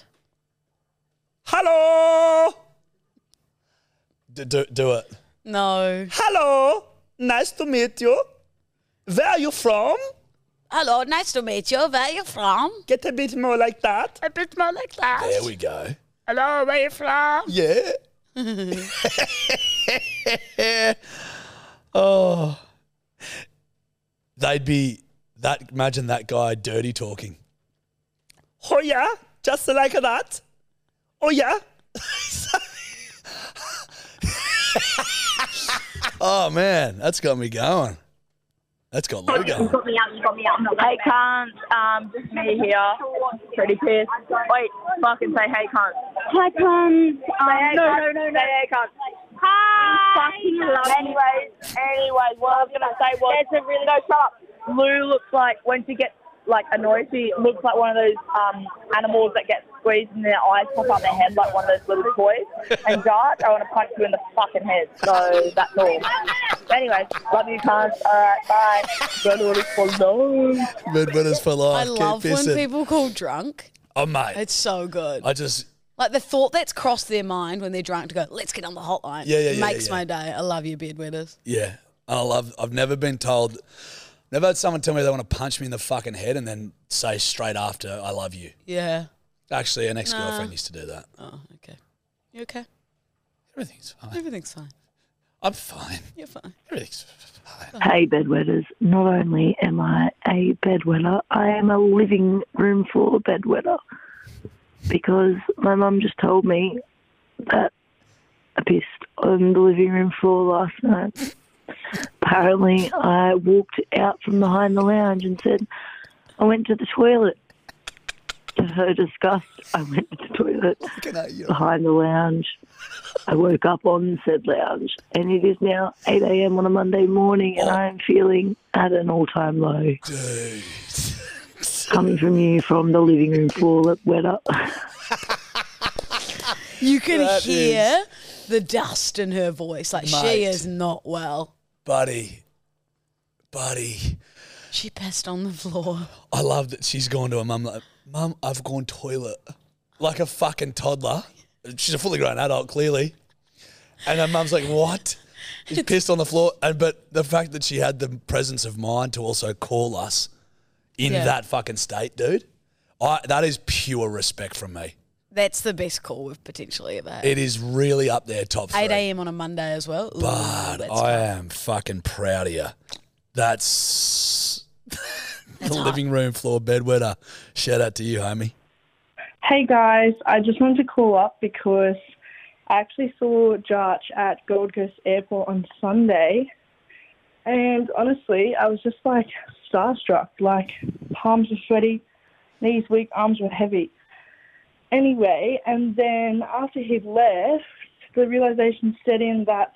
Hello. Do, do, do it. No. Hello. Nice to meet you. Where are you from? Hello, nice to meet you. Where are you from? Get a bit more like that. A bit more like that. There we go. Hello, where are you from? Yeah. Oh. They'd be that. Imagine that guy dirty talking. Oh yeah, just like that. Oh yeah. Oh man, that's got me going. That's got Lou going. You got me out, you got me out. Hey, can't, um, just me here. Pretty pissed. Wait, fucking say hey, can't. Hi, can't. Um, hey, no, no, no, no. Say hey, can't. Hi. Fucking love Anyways, anyways, what I was going to say was, there's a really, no, shut up. Lou looks like, when she gets, like, annoyed, she looks like one of those um animals that get squeezed and their eyes pop out their head like one of those little toys. And Judge, I want to punch you in the fucking head. So that's all. Anyways, love you, cunts. All right, bye. Bedwetters for life. Bedwetters for life. I Keep love when pissing. people call drunk. Oh mate, It's so good. I just Like the thought that's crossed their mind when they're drunk to go, let's get on the hotline. Yeah, yeah, yeah, Makes yeah. my day. I love you, bedwetters. Yeah. I love, I've never been told, never had someone tell me they want to punch me in the fucking head and then say straight after, I love you. Yeah. Actually, an ex-girlfriend Nah. used to do that. Oh, okay. You okay? Everything's fine. Everything's fine. I'm fine. You're fine. Everything's fine. Hey, bedwetters. Not only am I a bedwetter, I am a living room floor bedwetter because my mum just told me that I pissed on the living room floor last night. Apparently, I walked out from behind the lounge and said, I went to the toilet. To her disgust, I went to the toilet behind the lounge. I woke up on said lounge, and it is now eight a.m. on a Monday morning, and I am feeling at an all-time low. Dude. Coming from you from the living room floor at Wetter. You can That hear the dust in her voice. Like, Mate. she is not well. Buddy. Buddy. She pissed on the floor. I love that she's gone to her mum like, Mum, I've gone toilet. Like a fucking toddler. She's a fully grown adult, clearly. And her mum's like, what? She's pissed on the floor. And But the fact that she had the presence of mind to also call us in Yeah. that fucking state, dude, I, that is pure respect from me. That's the best call we've potentially ever had. It is really up there, top three. eight a.m. on a Monday as well. Ooh, But that's I tough. am fucking proud of you. That's, That's the hot. living room floor bedwetter. Shout out to you, homie. Hey guys, I just wanted to call up because I actually saw Jarch at Gold Coast Airport on Sunday, and honestly, I was just like starstruck. Like, palms were sweaty, knees weak, arms were heavy. Anyway, and then after he'd left, the realization set in that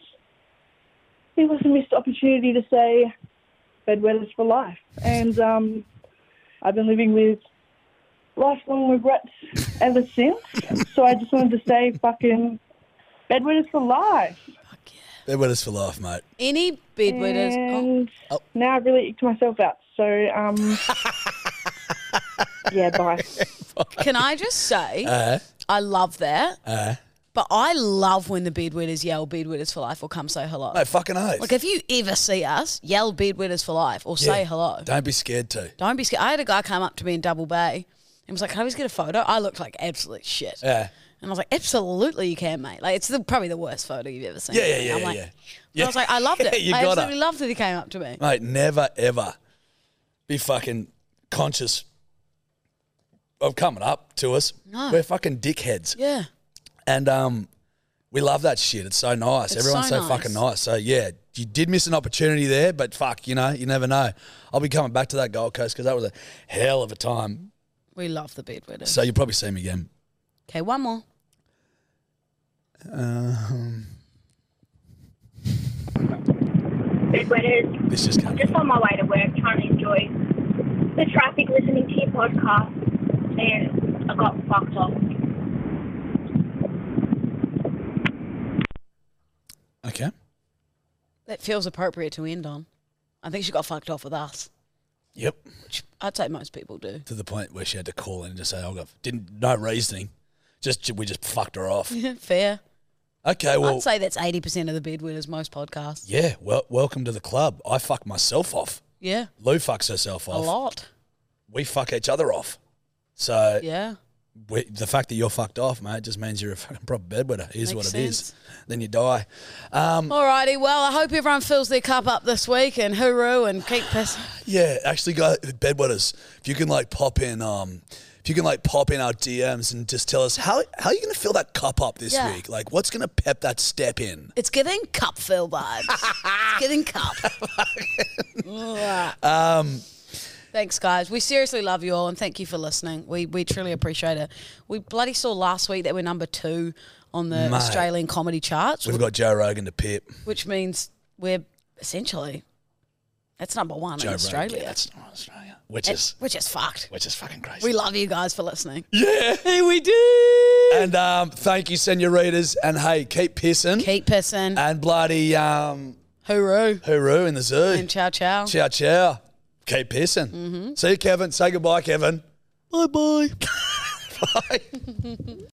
it was a missed opportunity to say bedwetters for life. And um, I've been living with lifelong regrets ever since. So I just wanted to say fucking bedwetters for life. Bedwetters for life, mate. Any bedwetters? And Oh. now I've really eked myself out. So, um, yeah, bye. Can I just say, Uh, I love that, uh, but I love when the bedwetters yell bedwetters for life or come say hello. mate, fucking oath. Like, if you ever see us, yell bedwetters for life or say Yeah. hello. Don't be scared to. Don't be scared. I had a guy come up to me in Double Bay and was like, can I just get a photo? I looked like absolute shit. Yeah. And I was like, absolutely you can, mate. Like, it's the, probably the worst photo you've ever seen. Yeah, yeah, yeah, I'm yeah, like, yeah. And I was like, I loved it. You I gotta. absolutely loved that he came up to me. Mate, never, ever be fucking conscious of coming up to us. No. We're fucking dickheads. Yeah. And um, we love that shit. It's so nice. It's Everyone's so so, nice. fucking nice. So, yeah, you did miss an opportunity there, but fuck, you know, you never know. I'll be coming back to that Gold Coast because that was a hell of a time. We love the bedwetters. So you'll probably see me again. Okay, one more. Um, Bedwetters. this just I'm came. just on my way to work trying to enjoy the traffic listening to your podcast, and I got fucked off. Okay. That feels appropriate to end on. I think she got fucked off with us, Yep. which I'd say most people do. To the point where she had to call in and just say, "Oh, God," didn't no reasoning, just we just fucked her off. Fair. Okay, well, I'd say that's eighty percent of the bedwetters, most podcasts. yeah. Well, welcome to the club. I fuck myself off. Yeah, Lou fucks herself a off. lot. We fuck each other off. So Yeah. we, the fact that you're fucked off, mate, just means you're a fucking proper bedwetter. It is Makes what it is. sense. Then you die. Um, Alrighty, well, I hope everyone fills their cup up this week and hooroo and keep pissing. yeah, actually, guys, bedwetters, if you can like pop in, um, if you can like pop in our D Ms and just tell us how how are you going to fill that cup up this Yeah. week? Like, what's going to pep that step in? It's giving cup fill vibes. It's giving cup. Um, Thanks, guys. We seriously love you all and thank you for listening. We we truly appreciate it. We bloody saw last week that we're number two on the Mate. Australian comedy charts, we've got Joe Rogan to pip. which means we're essentially, that's number one Joe in Rogan, Australia. yeah, that's not Australia. Which It's- is we're just fucked. which is fucking crazy. We love you guys for listening. Yeah, Hey, we do. and um, thank you, senoritas, and hey, keep pissing Keep pissing. and bloody um, Hooroo. hooroo in the zoo. And ciao, ciao. Ciao, ciao. Keep pissing. Mm-hmm. See you, Kevin. Say goodbye, Kevin. Bye-bye. Bye.